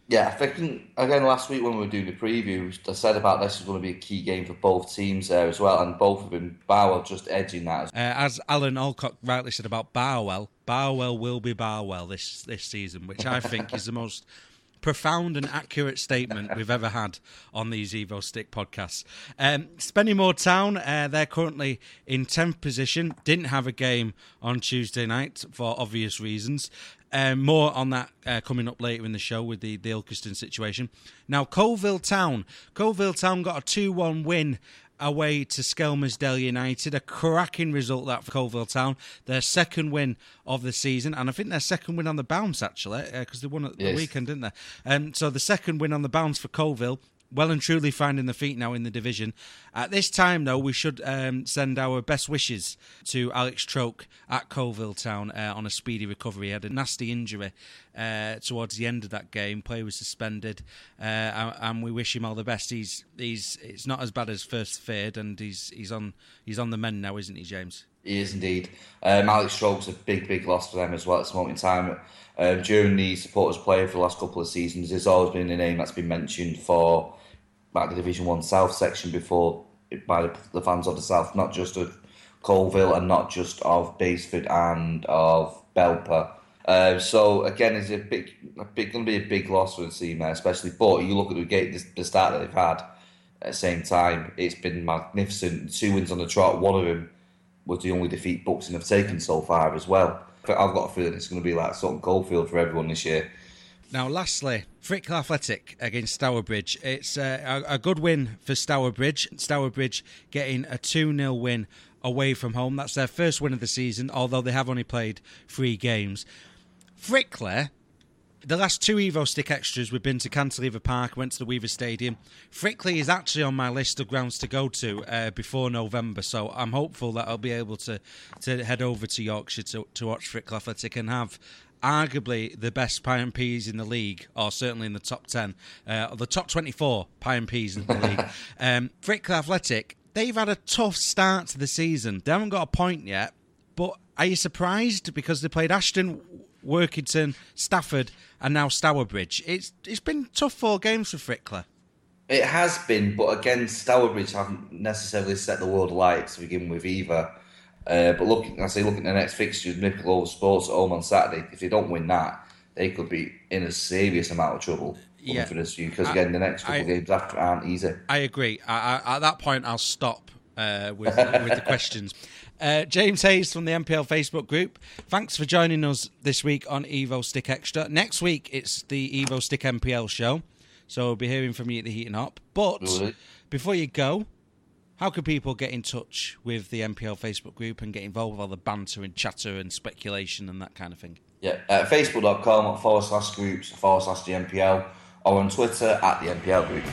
Yeah, I think, again, last week when we were doing the preview, I said about this is going to be a key game for both teams there as well, and both of them, Barwell just edging that. Uh, as Alan Alcock rightly said about Barwell, Barwell will be Barwell this, this season, which I think is the most profound and accurate statement we've ever had on these Evo Stick podcasts. Um, Spennymoor Town, uh, they're currently in tenth position, didn't have a game on Tuesday night for obvious reasons. Um, more on that uh, coming up later in the show with the, the Ilkeston situation. Now, Colville Town. Colville Town got a two one win away to Skelmersdale United. A cracking result that for Colville Town. Their second win of the season, and I think their second win on the bounce, actually, because uh, they won at yes. the weekend, didn't they? Um, so the second win on the bounce for Colville. Well and truly finding their feet now in the division. At this time, though, we should um, send our best wishes to Alex Troke at Colville Town uh, on a speedy recovery. He had a nasty injury uh, towards the end of that game. Play was suspended, uh, and, and we wish him all the best. He's he's it's not as bad as first feared, and he's he's on he's on the mend now, isn't he, James? He is indeed. Um, Alex Troke's a big, big loss for them as well at this moment in time. Um, during the supporters play for the last couple of seasons, there's always been a name that's been mentioned for back the Division One South section before by the, the fans of the South, not just of Colville and not just of Baseford and of Belper. Uh, so again, it's a big, a big, going to be a big loss for the team there, especially. But you look at the game, the start that they've had at the same time, it's been magnificent. Two wins on the trot. One of them was the only defeat Buxton have taken so far as well. But I've got a feeling it's going to be like Sutton Coldfield for everyone this year. Now, lastly, Frickle Athletic against Stourbridge. It's uh, a, a good win for Stourbridge. Stourbridge getting a two nil win away from home. That's their first win of the season, although they have only played three games. Frickle, the last two Evo Stick Extras, we've been to Cantilever Park, went to the Weaver Stadium. Frickley is actually on my list of grounds to go to uh, before November, so I'm hopeful that I'll be able to, to head over to Yorkshire to, to watch Frickle Athletic and have arguably the best pie and peas in the league, or certainly in the top ten, uh, or the top twenty-four pie and peas in the league. Um, Frickle Athletic, they've had a tough start to the season. They haven't got a point yet, but are you surprised? Because they played Ashton, Workington, Stafford, and now Stourbridge. It's It's been tough four games for Frickle. It has been, but again, Stourbridge haven't necessarily set the world alight to begin with either. Uh, but looking, I say, looking at the next fixtures, Mickle Sports at home on Saturday. If they don't win that, they could be in a serious amount of trouble yeah. for this year. Because again, the next couple I, of games after aren't easy. I agree. I, I, at that point, I'll stop uh, with with the questions. Uh, James Hayes from the M P L Facebook group. Thanks for joining us this week on Evo Stick Extra. Next week, it's the Evo Stick M P L show, so we'll be hearing from you at the Heating Hop. But really? Before you go, how can people get in touch with the M P L Facebook group and get involved with all the banter and chatter and speculation and that kind of thing? Yeah, uh, facebook.com forward slash groups forward slash the M P L, or on Twitter at the M P L group.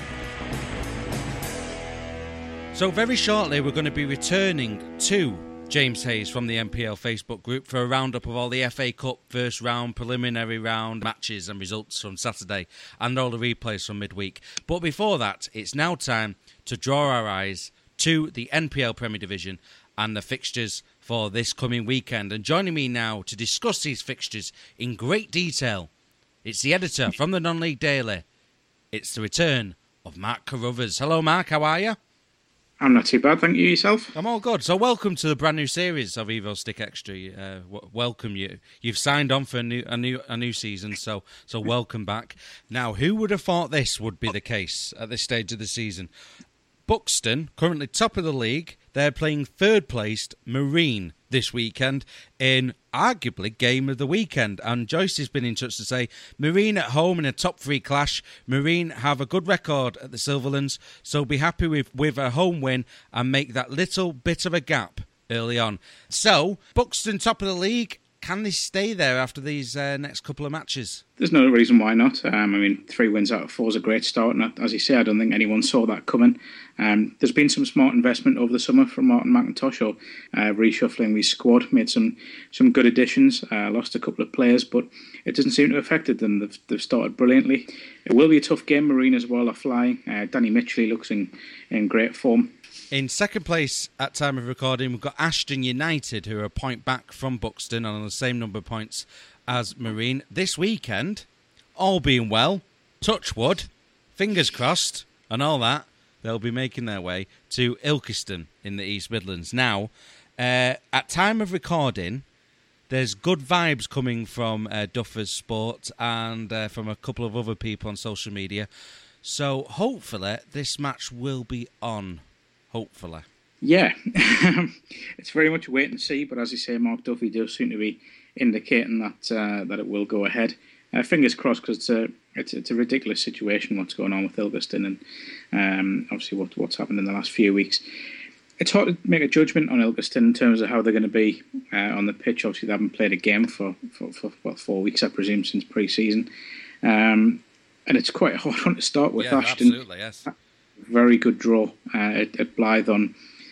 So very shortly, we're going to be returning to James Hayes from the M P L Facebook group for a roundup of all the F A Cup first round, preliminary round matches and results from Saturday and all the replays from midweek. But before that, it's now time to draw our eyes to the N P L Premier Division and the fixtures for this coming weekend. And joining me now to discuss these fixtures in great detail, it's the editor from the Non-League Daily. It's the return of Mark Carruthers. Hello, Mark. How are you? I'm not too bad, thank you. Yourself? I'm all good. So welcome to the brand new series of Evo Stick Extra. Uh, w- welcome you. You've signed on for a new a new a new season, so so welcome back. Now, who would have thought this would be the case at this stage of the season? Buxton, currently top of the league, they're playing third-placed Marine this weekend in arguably game of the weekend. And Joyce has been in touch to say Marine at home in a top three clash. Marine have a good record at the Silverlands, so be happy with, with a home win and make that little bit of a gap early on. So, Buxton top of the league. Can they stay there after these uh, next couple of matches? There's no reason why not. Um, I mean, three wins out of four is a great start. And as you say, I don't think anyone saw that coming. Um, there's been some smart investment over the summer from Martin McIntosh, or uh, reshuffling his squad, made some some good additions, uh, lost a couple of players, but it doesn't seem to have affected them. They've, they've started brilliantly. It will be a tough game. Marine as well are flying. Uh, Danny Mitchell looks in, in great form. In second place at time of recording, we've got Ashton United, who are a point back from Buxton and on the same number of points as Marine. This weekend, all being well, touch wood, fingers crossed, and all that, they'll be making their way to Ilkeston in the East Midlands. Now, uh, at time of recording, there's good vibes coming from uh, Duffers Sport and uh, from a couple of other people on social media. So hopefully this match will be on. Hopefully. Yeah, it's very much a wait and see, but as you say, Mark Duffy does seem to be indicating that uh, that it will go ahead. Uh, fingers crossed, because it's a, it's, it's a ridiculous situation what's going on with Ilkeston and um, obviously what, what's happened in the last few weeks. It's hard to make a judgment on Ilkeston in terms of how they're going to be uh, on the pitch. Obviously, they haven't played a game for, for, for well, four weeks, I presume, since pre-season. Um, and it's quite a hard one to start with. Yeah, Ashton, absolutely, yes. Very good draw uh, at, at Blythe on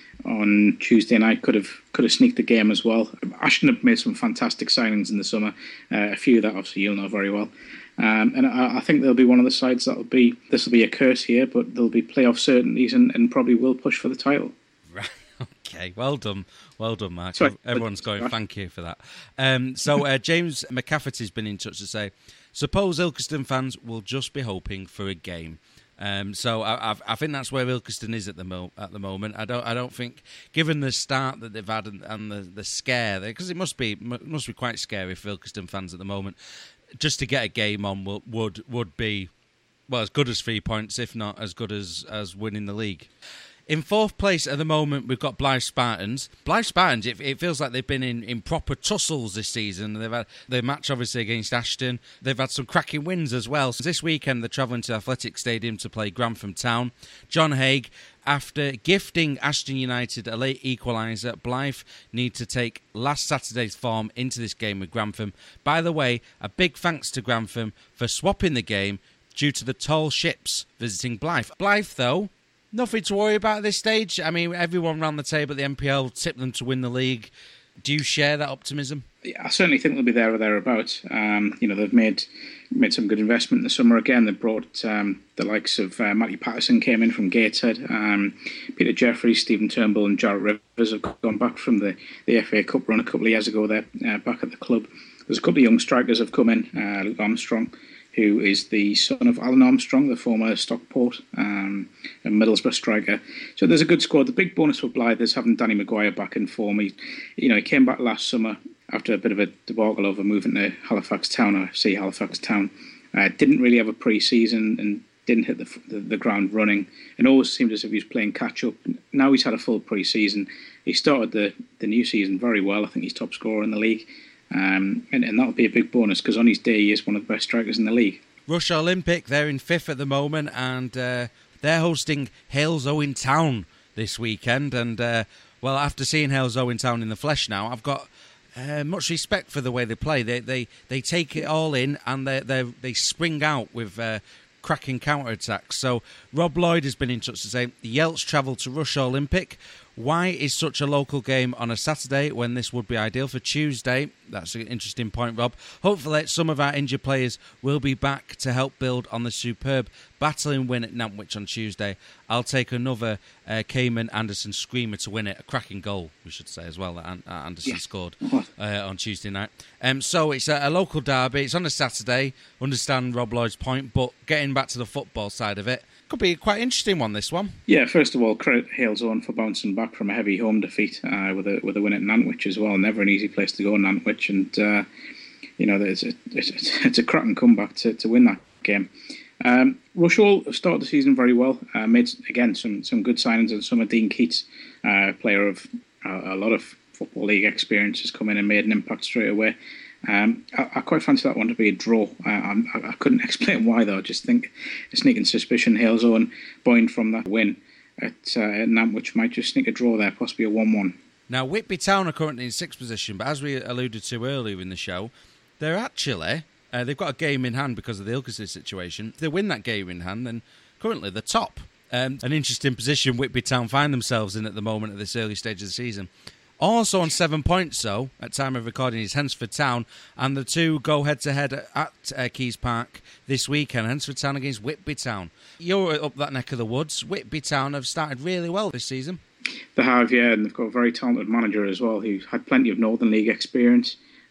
on Tuesday night. Could have could have sneaked the game as well. Ashton have made some fantastic signings in the summer. Uh, a few that obviously you'll know very well. Um, and I, I think they'll be one of the sides that'll be. This will be a curse here, but there'll be playoff certainties and, and probably will push for the title. Right. Okay. Well done. Well done, Mark. Sorry, Everyone's going, thank you for that. Um, so uh, James McCafferty's been in touch to say, suppose Ilkeston fans will just be hoping for a game. Um, so I, I, I think that's where Ilkeston is at the mo- at the moment. I don't I don't think, given the start that they've had and, and the, the scare, because it must be must be quite scary for Ilkeston fans at the moment, just to get a game on will, would would be, well, as good as three points, if not as good as, as winning the league. In fourth place at the moment, we've got Blythe Spartans. Blythe Spartans, it, it feels like they've been in, in proper tussles this season. They've had their match, obviously, against Ashton. They've had some cracking wins as well. So this weekend, they're travelling to Athletic Stadium to play Grantham Town. John Haig, after gifting Ashton United a late equaliser, Blythe need to take last Saturday's form into this game with Grantham. By the way, a big thanks to Grantham for swapping the game due to the tall ships visiting Blythe. Blythe, though, nothing to worry about at this stage. I mean, everyone around the table at the N P L tipped them to win the league. Do you share that optimism? Yeah, I certainly think they'll be there or thereabouts. Um, you know, they've made made some good investment in the summer. Again, they brought um, the likes of uh, Matty Patterson came in from Gateshead. Um, Peter Jeffries, Stephen Turnbull and Jarrett Rivers have gone back from the, the F A Cup run a couple of years ago. They're uh, back at the club. There's a couple of young strikers have come in. Uh, Luke Armstrong, who is the son of Alan Armstrong, the former Stockport um, and Middlesbrough striker. So there's a good squad. The big bonus for Blythe is having Danny Maguire back in form. He, you know, he came back last summer after a bit of a debacle over moving to Halifax Town, or see Halifax Town. Uh, didn't really have a pre-season and didn't hit the, the, the ground running, and always seemed as if he was playing catch-up. Now he's had a full pre-season. He started the, the new season very well. I think he's top scorer in the league. Um, and, and that'll be a big bonus, because on his day he is one of the best strikers in the league. Rush Olympic, they're in fifth at the moment, and uh, they're hosting Hales Owen Town this weekend. And, uh, well, after seeing Hales Owen Town in the flesh now, I've got uh, much respect for the way they play. They they, they take it all in, and they they they spring out with uh, cracking counter-attacks. So Rob Lloyd has been in touch to say, the Yelts travel to Rush Olympic. Why is such a local game on a Saturday when this would be ideal for Tuesday? That's an interesting point, Rob. Hopefully some of our injured players will be back to help build on the superb battling win at Nantwich on Tuesday. I'll take another uh, Cayman Anderson screamer to win it. A cracking goal, we should say, as well, that Anderson yeah. scored uh, on Tuesday night. Um, so it's a, a local derby. It's on a Saturday. Understand Rob Lloyd's point, but getting back to the football side of it, could be quite interesting one, this one. Yeah, first of all, credit Hales Owen for bouncing back from a heavy home defeat uh, with a with a win at Nantwich as well. Never an easy place to go, Nantwich, and uh, you know it's a, it's, it's a cracking comeback to, to win that game. Um, Rush Hall have started the season very well. Uh, made again some some good signings in summer. Dean Keats, uh, player of uh, a lot of football league experience, has come in and made an impact straight away. Um, I, I quite fancy that one to be a draw. Uh, I, I couldn't explain why, though. I just think a sneaking suspicion Hales Owen, buoyed from that win at, uh, at Nantwich, might just sneak a draw there, possibly a one one. Now, Whitby Town are currently in sixth position, but as we alluded to earlier in the show, they're actually, uh, they've got a game in hand because of the Ilkeston situation. If they win that game in hand, then currently they're top. Um, an interesting position Whitby Town find themselves in at the moment at this early stage of the season. Also on seven points, though, at time of recording, is Hensford Town, and the two go head-to-head at uh, Keys Park this weekend. Hensford Town against Whitby Town. You're up that neck of the woods. Whitby Town have started really well this season. They have, yeah, and they've got a very talented manager as well, who's had plenty of Northern League experience.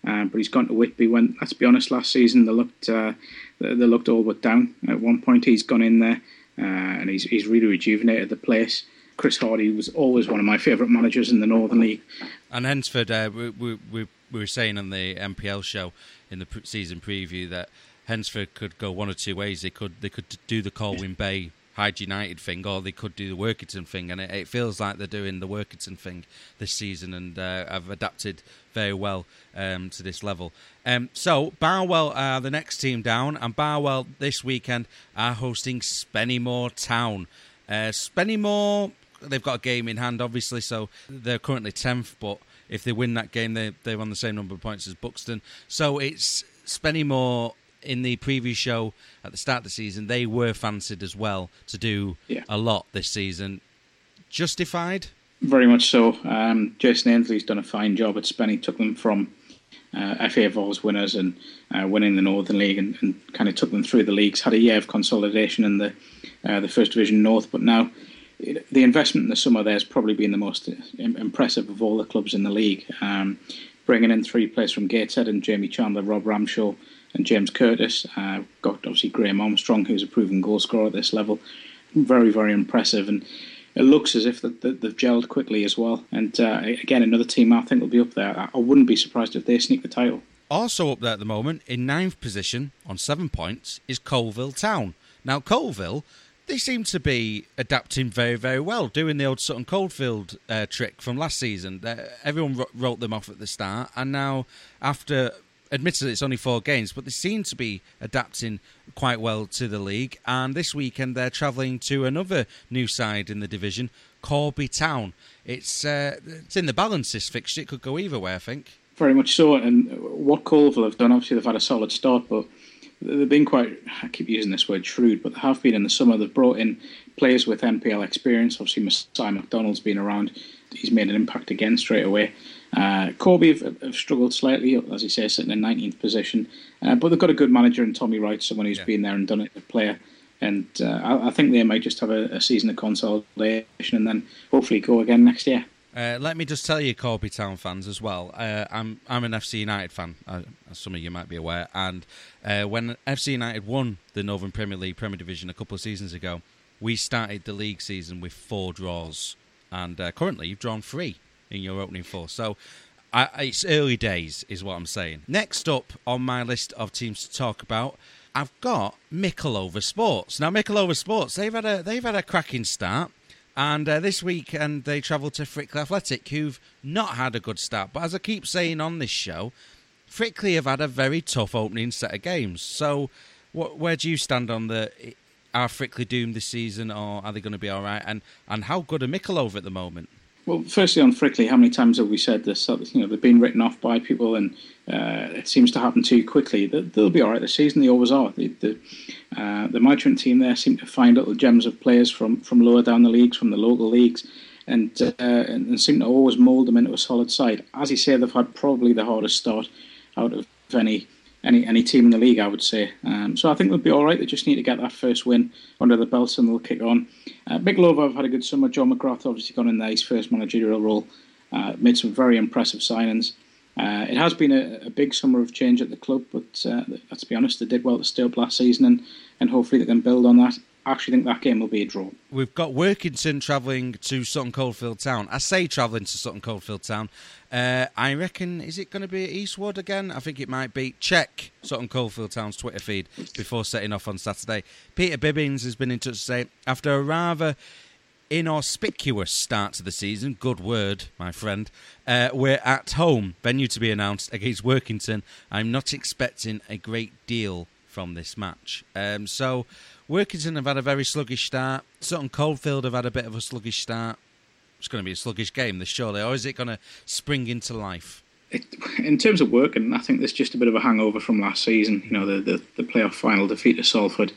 uh, but he's gone to Whitby. When, let's be honest, last season they looked uh, they looked all but down. At one point, he's gone in there uh, and he's he's really rejuvenated the place. Chris Hardy was always one of my favourite managers in the Northern League. And Hensford, uh, we, we, we were saying on the M P L show in the pre- season preview that Hensford could go one or two ways. They could they could do the Colwyn Bay Hyde United thing, or they could do the Workington thing, and it, it feels like they're doing the Workington thing this season, and uh, have adapted very well um, to this level. Um, so Barwell are the next team down, and Barwell this weekend are hosting Spennymoor Town. Uh, Spennymoor, they've got a game in hand, obviously, so they're currently tenth, but if they win that game, they, they're on the same number of points as Buxton. So it's Spennymoor. In the preview show at the start of the season, they were fancied as well to do yeah. a lot this season. Justified? Very much so. Um, Jason Ainsley's done a fine job at Spenny. Took them from uh, F A Vols winners and uh, winning the Northern League, and, and kind of took them through the leagues. Had a year of consolidation in the uh, the First Division North, but now it, the investment in the summer there has probably been the most impressive of all the clubs in the league. Um, bringing in three players from Gateshead and Jamie Chandler, Rob Ramshaw, and James Curtis. Uh, got obviously Graham Armstrong, who's a proven goal scorer at this level. Very, very impressive, and it looks as if that they've gelled quickly as well. And uh, again, another team I think will be up there. I wouldn't be surprised if they sneak the title. Also up there at the moment, in ninth position on seven points, is Colville Town. Now, Colville, they seem to be adapting very, very well, doing the old Sutton Coldfield uh, trick from last season. Uh, everyone wr- wrote them off at the start, and now after... Admittedly, it's only four games, but they seem to be adapting quite well to the league. And this weekend, they're travelling to another new side in the division, Corby Town. It's uh, it's in the balance, this fixture. It could go either way, I think. Very much so. And what Colville have done, obviously, they've had a solid start, but they've been quite, I keep using this word, shrewd, but they have been in the summer. They've brought in players with N P L experience. Obviously, Messiah McDonald's been around. He's made an impact again straight away. Uh, Corby have, have struggled slightly, as you say, sitting in nineteenth position. Uh, but they've got a good manager in Tommy Wright, someone who's yeah. been there and done it as a player. And uh, I, I think they might just have a, a season of consolidation and then hopefully go again next year. Uh, let me just tell you, Corby Town fans as well, uh, I'm I'm an F C United fan, uh, as some of you might be aware. And uh, when F C United won the Northern Premier League Premier Division a couple of seasons ago, we started the league season with four draws. And uh, currently you've drawn three in your opening four. So I, it's early days is what I'm saying. Next up on my list of teams to talk about, I've got Mickleover Sports. Now Mickleover Sports, they've had a they've had a cracking start, and uh, this weekend they travel to Frickley Athletic, who've not had a good start. But as I keep saying on this show, Frickley have had a very tough opening set of games. So what, where do you stand on the... Are Frickley doomed this season, or are they going to be all right? And and how good are Mickleover at the moment? Well, firstly on Frickley, how many times have we said this? You know, they've been written off by people, and uh, it seems to happen too quickly. They'll be all right this season. They always are. The the, uh, the management team there seem to find little gems of players from, from lower down the leagues, from the local leagues, and uh, and, and seem to always mould them into a solid side. As you say, they've had probably the hardest start out of any. Any any team in the league, I would say. Um, so I think they'll be all right. They just need to get that first win under the belt and they'll kick on. Uh, Mickleover have had a good summer. John McGrath obviously gone in there, his first managerial role. Uh, made some very impressive signings. Uh, it has been a, a big summer of change at the club, but uh, let's be honest, they did well to stay up last season, and, and hopefully they can build on that. I actually think that game will be a draw. We've got Workington travelling to Sutton Coldfield Town. I say travelling to Sutton Coldfield Town. Uh, I reckon, is it going to be Eastwood again? I think it might be. Check Sutton Coldfield Town's Twitter feed before setting off on Saturday. Peter Bibbins has been in touch to say, after a rather inauspicious start to the season, good word, my friend, uh, we're at home, venue to be announced, against Workington. I'm not expecting a great deal from this match. Um, so... Workington have had a very sluggish start. Sutton Coldfield have had a bit of a sluggish start. It's going to be a sluggish game, this surely, or is it going to spring into life? It, in terms of Working, I think there's just a bit of a hangover from last season. You know, the the, the playoff final defeat to Salford,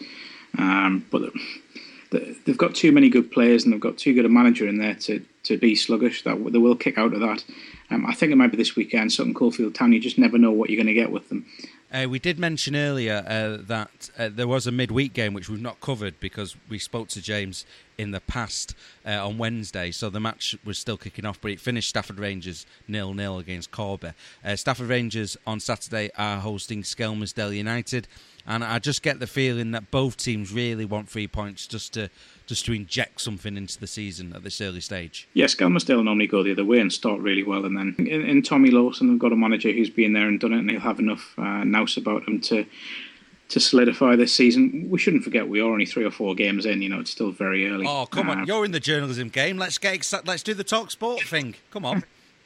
um, but the, they've got too many good players and they've got too good a manager in there to, to be sluggish. That they will kick out of that. Um, I think it might be this weekend. Sutton Coldfield Town. You just never know what you're going to get with them. Uh, we did mention earlier uh, that uh, there was a midweek game which we've not covered because we spoke to James in the past uh, on Wednesday, so the match was still kicking off, but it finished Stafford Rangers nil nil against Corby. Uh, Stafford Rangers on Saturday are hosting Skelmersdale United, and I just get the feeling that both teams really want three points just to just to inject something into the season at this early stage. Yes, Skelmersdale normally go the other way and start really well, and then in, in Tommy Lawson, they've got a manager who's been there and done it, and he'll have enough uh, nous about him to to solidify this season. We shouldn't forget we are only three or four games in. You know, it's still very early. Oh, come uh, on! You're in the journalism game. Let's get exa- let's do the talk sport thing. Come on.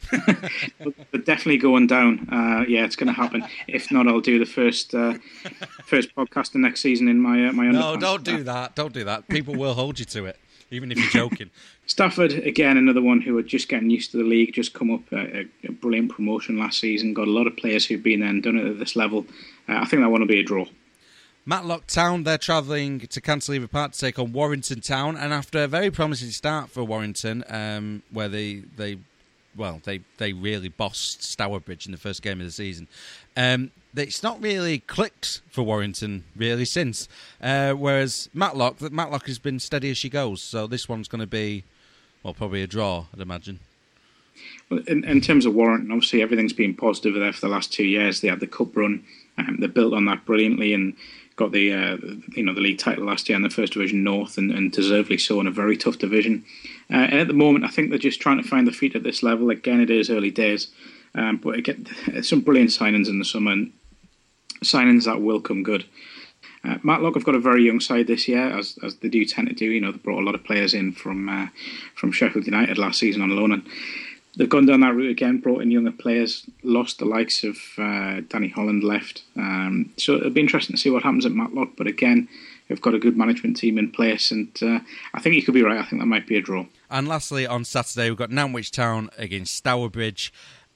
They're definitely going down. Uh, yeah, it's going to happen. If not, I'll do the first uh, first podcast the next season in my uh, my underpants. No, don't do that. Don't do that. People will hold you to it, even if you're joking. Stafford, again, another one who are just getting used to the league, just come up, a, a brilliant promotion last season, got a lot of players who've been there and done it at this level. Uh, I think that one will be a draw. Matlock Town, they're travelling to Cantilever Park to take on Warrington Town, and after a very promising start for Warrington, um, where they, they well, they, they really bossed Stourbridge in the first game of the season, um, it's not really clicked for Warrington, really, since. Uh, whereas Matlock, Matlock has been steady as she goes, so this one's going to be, well, probably a draw, I'd imagine. Well, in, in terms of Warrington, obviously everything's been positive there for the last two years. They had the cup run, um, they built on that brilliantly and got the uh, you know the league title last year in the First Division North, and, and deservedly so in a very tough division. Uh, and at the moment, I think they're just trying to find their feet at this level. Again, it is early days, um, but again, some brilliant signings in the summer, and signings that will come good. Uh, Matlock have got a very young side this year, as as they do tend to do. You know, they brought a lot of players in from uh, from Sheffield United last season on loan, and they've gone down that route again, brought in younger players, lost the likes of uh, Danny Holland left. Um, so it'll be interesting to see what happens at Matlock. But again, they've got a good management team in place, and uh, I think you could be right. I think that might be a draw. And lastly, on Saturday, we've got Nantwich Town against Stourbridge.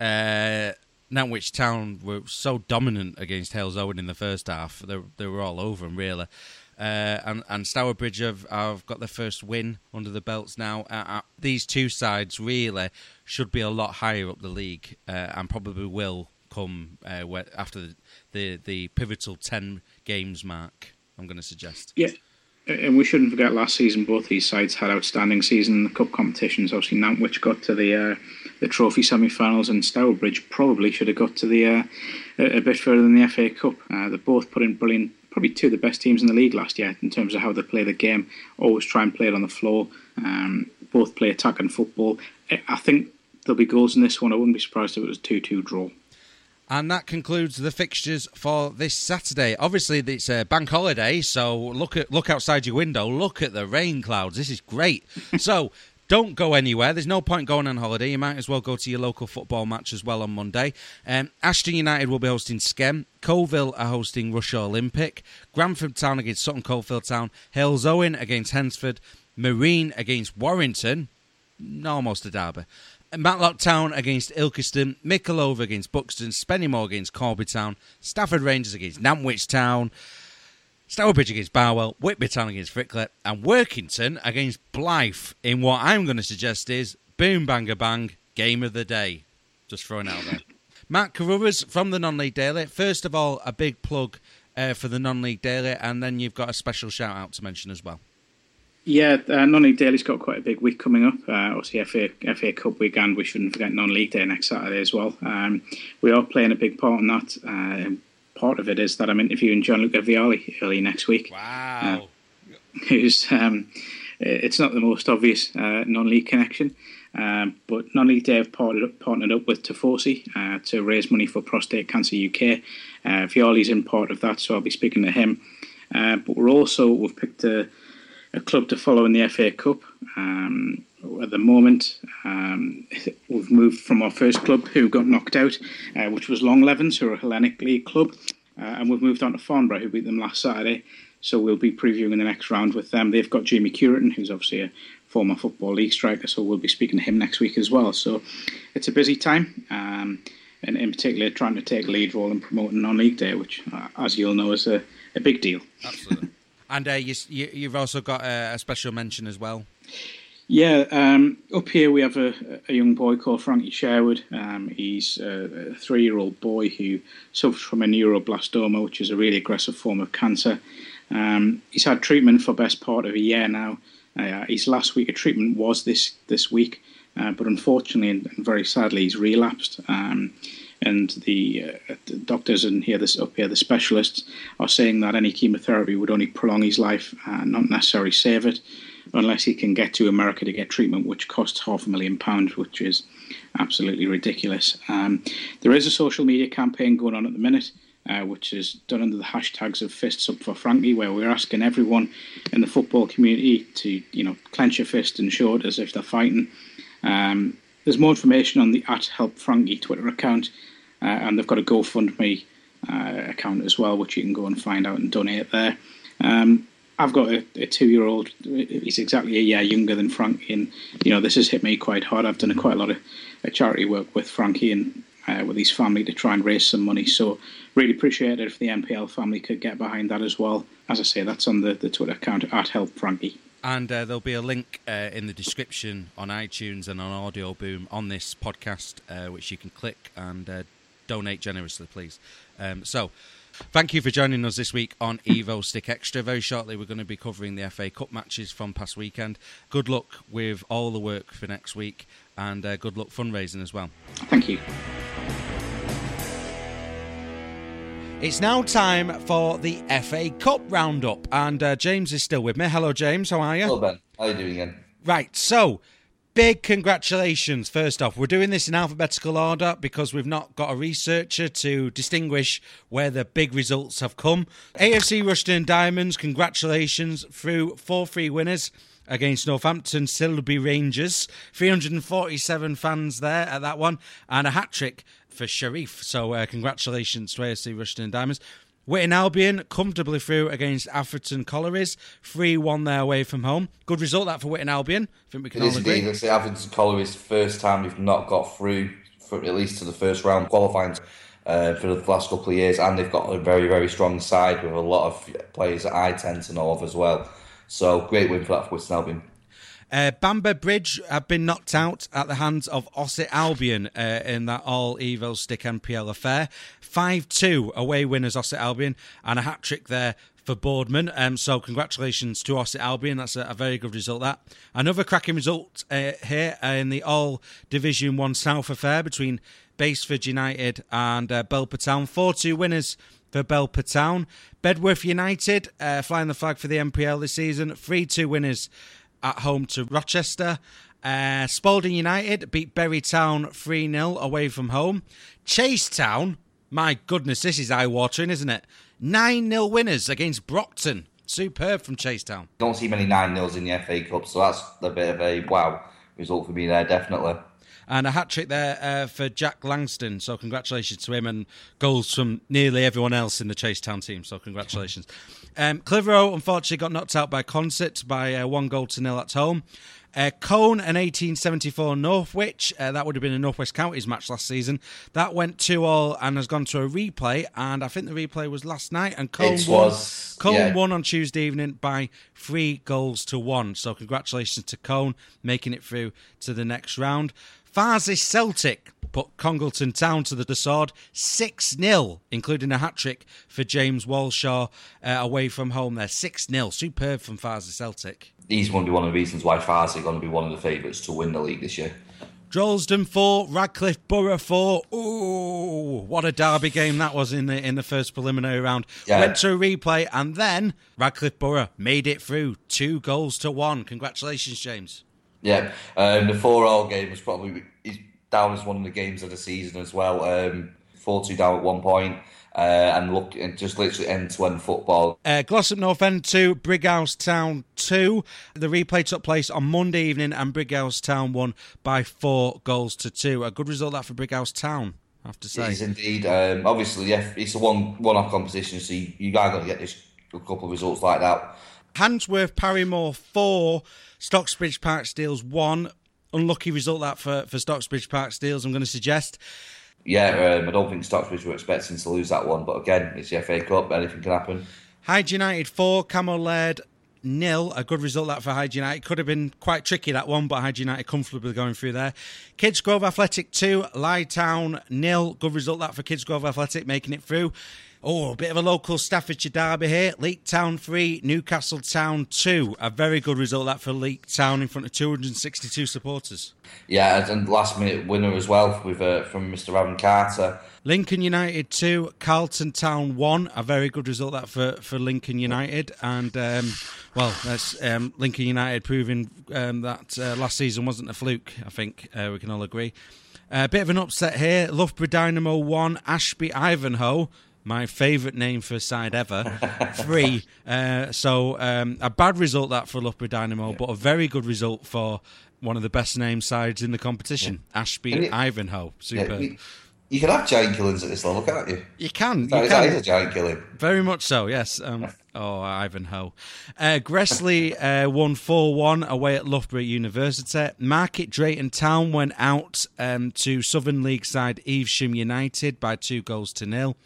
Uh, Nantwich Town were so dominant against Hales Owen in the first half. They, they were all over them, really. Uh, and, and Stourbridge have, have got their first win under the belts now. Uh, uh, these two sides really should be a lot higher up the league, uh, and probably will come uh, where, after the, the, the pivotal ten games mark, I'm going to suggest. Yeah, and we shouldn't forget last season both these sides had outstanding season in the cup competitions. Obviously Nantwich got to the uh, the trophy semi-finals, and Stourbridge probably should have got to the uh, a, a bit further than the F A Cup. Uh, they both put in brilliant, probably two of the best teams in the league last year in terms of how they play the game. Always try and play it on the floor. Um, both play attacking football. I think there'll be goals in this one. I wouldn't be surprised if it was a two two draw. And that concludes the fixtures for this Saturday. Obviously, it's a bank holiday, so look at look outside your window. Look at the rain clouds. This is great. So don't go anywhere. There's no point going on holiday. You might as well go to your local football match as well on Monday. Um, Ashton United will be hosting Skem. Colville are hosting Russia Olympic. Granford Town against Sutton Coldfield Town. Hales Owen against Hensford. Marine against Warrington. Almost a derby. Matlock Town against Ilkeston. Micklehove against Buxton. Spennymoor against Corby Town. Stafford Rangers against Nantwich Town. Stourbridge against Barwell, Whitby Town against Frickley, and Workington against Blythe in what I'm going to suggest is boom, bang, a bang, game of the day. Just throwing it out there. Matt Carruthers from the Non-League Daily. First of all, a big plug uh, for the Non-League Daily, and then you've got a special shout-out to mention as well. Yeah, uh, Non-League Daily's got quite a big week coming up. Uh, obviously, F A, F A Cup week, and we shouldn't forget Non-League Day next Saturday as well. Um, we are playing a big part in that. Uh, part of it is that I'm interviewing Gianluca Vialli early next week. Wow. Uh, who's, um, it's not the most obvious uh, non-league connection, um, but Non-League Day have partnered up, partnered up with Tifosi uh, to raise money for Prostate Cancer U K. Uh, Vialli's in part of that, so I'll be speaking to him. Uh, but we're also, we've picked a, a club to follow in the F A Cup. Um, at the moment, um, we've moved from our first club who got knocked out, uh, which was Longlevens, who are a Hellenic League club, uh, and we've moved on to Farnborough, who beat them last Saturday. So we'll be previewing the next round with them. They've got Jamie Curran, who's obviously a former Football League striker, so we'll be speaking to him next week as well. So it's a busy time, um, and in particular trying to take a lead role in promoting Non-League Day, which, uh, as you'll know, is a, a big deal. Absolutely. And uh, you, you, you've also got a, a special mention as well. Yeah, um, up here we have a, a young boy called Frankie Sherwood. Um, he's a, a three-year-old boy who suffers from a neuroblastoma, which is a really aggressive form of cancer. Um, he's had treatment for the best part of a year now, Uh, his last week of treatment was this this week, uh, but unfortunately and, and very sadly, he's relapsed. Um, and the, uh, the doctors and here, this up here, the specialists are saying that any chemotherapy would only prolong his life and not necessarily save it, unless he can get to America to get treatment, which costs half a million pounds, which is absolutely ridiculous. Um, there is a social media campaign going on at the minute, uh, which is done under the hashtags of Fists Up for Frankie, where we're asking everyone in the football community to, you know, clench your fist and show it as if they're fighting. Um, there's more information on the at Help Frankie Twitter account, uh, and they've got a GoFundMe uh, account as well, which you can go and find out and donate there. Um, I've got a, a two-year-old. He's exactly a year younger than Frankie, and you know this has hit me quite hard. I've done a, quite a lot of uh, charity work with Frankie and uh, with his family to try and raise some money. So really appreciate it if the M P L family could get behind that as well. As I say, that's on the, the Twitter account at Help Frankie. And uh, there'll be a link uh, in the description on iTunes and on Audio Boom on this podcast, uh, which you can click and uh, donate generously, please. Um, so. Thank you for joining us this week on Evo Stick Extra. Very shortly we're going to be covering the F A Cup matches from past weekend. Good luck with all the work for next week, and uh, good luck fundraising as well. Thank you. It's now time for the F A Cup roundup, and uh, James is still with me. Hello James, how are you? Hello Ben, how are you doing again? Right, so big congratulations, first off. We're doing this in alphabetical order because we've not got a researcher to distinguish where the big results have come. A F C Rushden Diamonds, congratulations, through four three winners against Northampton Silby Rangers. three hundred forty-seven fans there at that one, and a hat-trick for Sharif. So uh, congratulations to A F C Rushden Diamonds. Whitton Albion comfortably through against Atherton Collieries. three one there away from home. Good result that for Whitton Albion. I think we can it all is agree. Indeed. It's the Atherton Collieries' first time we've not got through, for at least to the first round qualifying uh, for the last couple of years, and they've got a very, very strong side with a lot of players that I tend to know of as well. So great win for that for Whitton Albion. Uh, Bamber Bridge have been knocked out at the hands of Ossett Albion uh, in that all-Evo Stick M P L affair. five two away winners Ossett Albion, and a hat-trick there for Boardman. Um, so congratulations to Ossett Albion. That's a, a very good result, that. Another cracking result uh, here uh, in the all-Division one South affair between Baseford United and uh, Belper Town. four two winners for Belper Town. Bedworth United uh, flying the flag for the M P L this season. three two winners at home to Rochester. Uh, Spalding United beat Bury Town three nil away from home. Chase Town, my goodness, this is eye-watering, isn't it? nine nil winners against Brockton. Superb from Chase Town. Don't see many nine nils in the F A Cup, so that's a bit of a wow result for me there, definitely. And a hat-trick there uh, for Jack Langston, so congratulations to him, and goals from nearly everyone else in the Chase Town team, so congratulations. um, Clitheroe, unfortunately, got knocked out by Consett by uh, one goal to nil at home. Uh, Cone and eighteen seventy-four Northwich, uh, that would have been a North West Counties match last season. That went two all and has gone to a replay, and I think the replay was last night, and Cone it won, was, Cone yeah. won on Tuesday evening by three goals to one. So congratulations to Cone, making it through to the next round. Farsley Celtic put Congleton Town to the sword, six nil, including a hat-trick for James Walshaw uh, away from home there. six nil, superb from Farsley Celtic. He's going to be one of the reasons why Farsley are going to be one of the favourites to win the league this year. Droylsden four, Radcliffe Borough four. Ooh, what a derby game that was in the in the first preliminary round. Yeah. Went to a replay, and then Radcliffe Borough made it through, two goals to one. Congratulations, James. Yeah, um, the four-all game was probably he's down as one of the games of the season as well. Um, four two down at one point, uh, and look, and just literally end-to-end football. Uh, Glossop North End two, Brighouse Town two. The replay took place on Monday evening, and Brighouse Town won by four goals to two. A good result that for Brighouse Town, I have to say. It is indeed. Um, obviously, yeah, it's a one one-off competition, so you, you are going to get this a couple of results like that. Handsworth Parrymore four, Stocksbridge Park Steels one. Unlucky result that for, for Stocksbridge Park Steels, I'm going to suggest. Yeah, um, I don't think Stocksbridge were expecting to lose that one, but again, it's the F A Cup, anything can happen. Hyde United four, Camel Laird nil. A good result that for Hyde United. Could have been quite tricky, that one, but Hyde United comfortably going through there. Kidsgrove Athletic two, Lytown nil. Good result that for Kidsgrove Athletic, making it through. Oh, a bit of a local Staffordshire derby here. Leek Town three, Newcastle Town two. A very good result that for Leek Town in front of two hundred sixty-two supporters. Yeah, and last minute winner as well with uh, from Mister Aaron Carter. Lincoln United two, Carlton Town one. A very good result that for, for Lincoln United. And, um, well, that's um, Lincoln United proving um, that uh, last season wasn't a fluke, I think uh, we can all agree. A uh, bit of an upset here. Loughborough Dynamo one, Ashby Ivanhoe. My favourite name for a side ever. Three. Uh, so um, a bad result that for Loughborough Dynamo, yeah. but a very good result for one of the best named sides in the competition, yeah. Ashby it, Ivanhoe. Superb. Yeah, you can have giant killings at this level, can't you? You can. You that, can. That is a giant killing. Very much so, yes. Um, oh, Ivanhoe. Uh, Gressley uh, won four one away at Loughborough University. Market Drayton Town went out um, to Southern League side Evesham United by two goals to nil.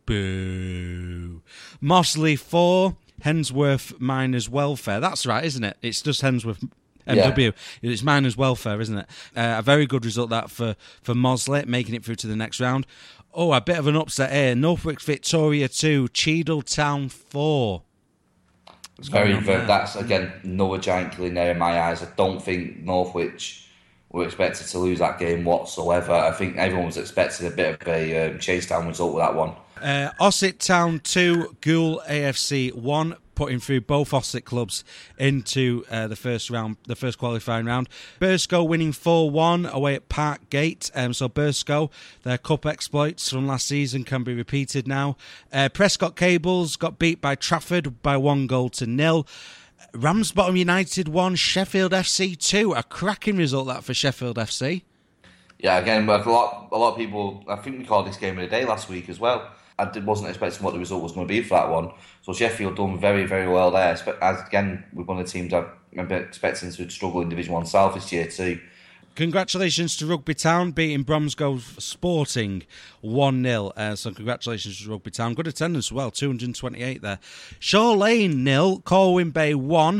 Boo. Mossley four, Hensworth Miners Welfare. That's right, isn't it? It's just Hensworth M W. Yeah. It's Miners Welfare, isn't it? Uh, a very good result that for, for Mossley, making it through to the next round. Oh, a bit of an upset here. Northwick Victoria two, Cheadle Town four. It's very, very that's, again, another giant killing there in my eyes. I don't think Northwich were expected to lose that game whatsoever. I think everyone was expecting a bit of a um, chase down result with that one. Uh, Ossett Town two, Goole A F C one, putting through both Ossett clubs into uh, the first round, the first qualifying round. Burscough winning four one away at Park Gate. Um, so Burscough, their cup exploits from last season can be repeated now. Uh, Prescott Cables got beat by Trafford by one goal to nil. Ramsbottom United one, Sheffield F C two. A cracking result that for Sheffield F C. Yeah, again, a lot, a lot of people. I think we called this game of the day last week as well. I wasn't expecting what the result was going to be for that one. So Sheffield done very, very well there. As again, with one of the teams I'm expecting to struggle in Division One South this year too. Congratulations to Rugby Town beating Bromsgrove Sporting one nil. Uh, so congratulations to Rugby Town. Good attendance as well, two hundred twenty-eight there. Shaw Lane nil, Corwin Bay one.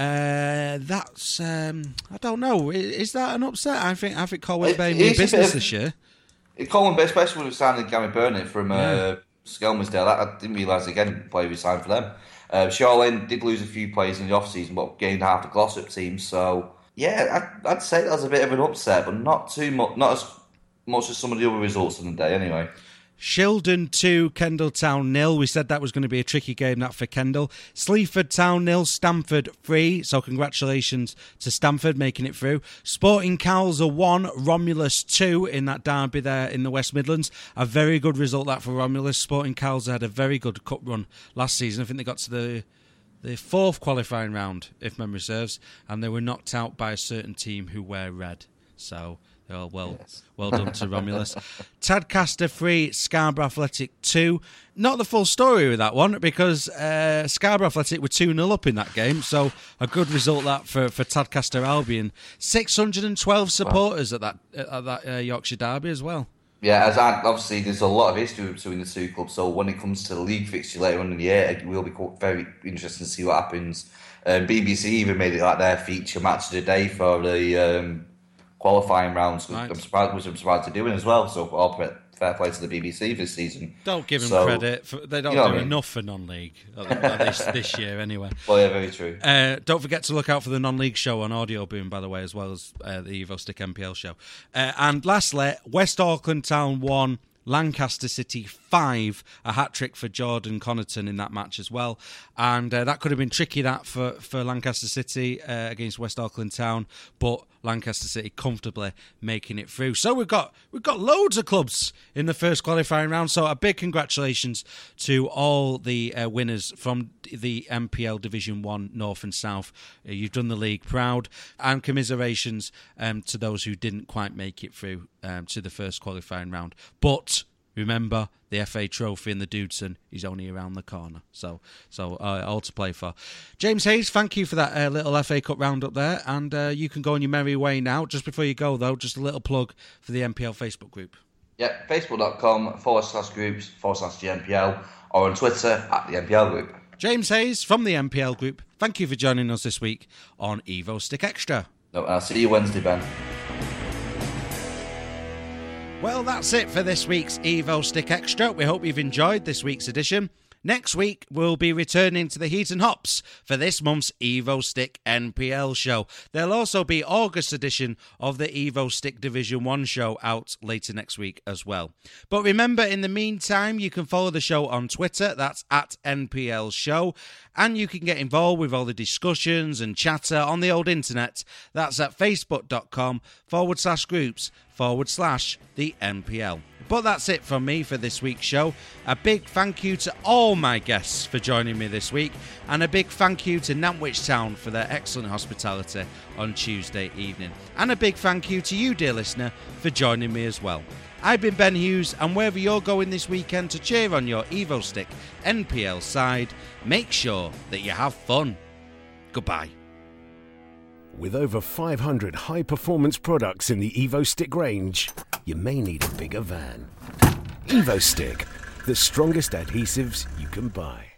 Uh, that's um, I don't know. Is, is that an upset? I think I think Corwin Bay mean business of, this year. Colin Bay, especially when we signed Gary Burnett from uh, yeah. Skelmersdale, I didn't realise again play we signed for them. Uh, Shaw Lane did lose a few players in the off season, but gained half the Glossop team. So yeah, I'd, I'd say that was a bit of an upset, but not too much, not as much as some of the other results in the day. Anyway. Shildon two, Kendal Town nil. We said that was going to be a tricky game, that for Kendal. Sleaford Town nil, Stamford three. So congratulations to Stamford making it through. Sporting Cowls are one, Romulus two in that derby there in the West Midlands. A very good result that for Romulus. Sporting Cowls had a very good cup run last season. I think they got to the the fourth qualifying round, if memory serves, and they were knocked out by a certain team who wear red. So oh, well, yes. Well done to Romulus. Tadcaster three, Scarborough Athletic two. Not the full story with that one, because uh, Scarborough Athletic were two nil up in that game, so a good result that for, for Tadcaster Albion. six hundred twelve supporters wow. at that at that uh, Yorkshire derby as well. Yeah, as I, obviously there's a lot of history between the two clubs, so when it comes to the league fixture later on in the year, it will be very interesting to see what happens. Um, B B C even made it like their feature match of the day for the Um, qualifying rounds, right. I'm surprised, which I'm surprised they're doing as well. So all fair play to the B B C this season. Don't give them so, credit. For, they don't you know do I mean? enough for non-league this, this year anyway. Well, yeah, very true. Uh, don't forget to look out for the non-league show on Audio Boom, by the way, as well as uh, the Evo Stick M P L show. Uh, and lastly, West Auckland Town one, Lancaster City five, a hat-trick for Jordan Connaughton in that match as well. And uh, that could have been tricky, that, for, for Lancaster City uh, against West Auckland Town, but Lancaster City comfortably making it through. So we've got we've got loads of clubs in the first qualifying round, so a big congratulations to all the uh, winners from the M P L Division one North and South. Uh, you've done the league proud, and commiserations um, to those who didn't quite make it through um, to the first qualifying round. But remember, the F A Trophy and the Dudson is only around the corner. So so uh, all to play for. James Hayes, thank you for that uh, little F A Cup roundup there. And uh, you can go on your merry way now. Just before you go, though, just a little plug for the M P L Facebook group. Yeah, facebook.com forward slash groups forward slash the M P L, or on Twitter at the M P L group. James Hayes from the M P L group, thank you for joining us this week on Evo Stick Extra. No, I'll see you Wednesday, Ben. Well, that's it for this week's Evo Stick Extra. We hope you've enjoyed this week's edition. Next week, we'll be returning to the Heat and Hops for this month's Evo Stick N P L show. There'll also be August edition of the Evo Stick Division one show out later next week as well. But remember, in the meantime, you can follow the show on Twitter. That's at N P L Show. And you can get involved with all the discussions and chatter on the old internet. That's at facebook.com forward slash groups forward slash the N P L. But that's it from me for this week's show. A big thank you to all my guests for joining me this week, and a big thank you to Nantwich Town for their excellent hospitality on Tuesday evening. And a big thank you to you, dear listener, for joining me as well. I've been Ben Hughes, and wherever you're going this weekend to cheer on your Evo Stick N P L side, make sure that you have fun. Goodbye. With over five hundred high-performance products in the Evo Stick range, you may need a bigger van. Evo Stick, the strongest adhesives you can buy.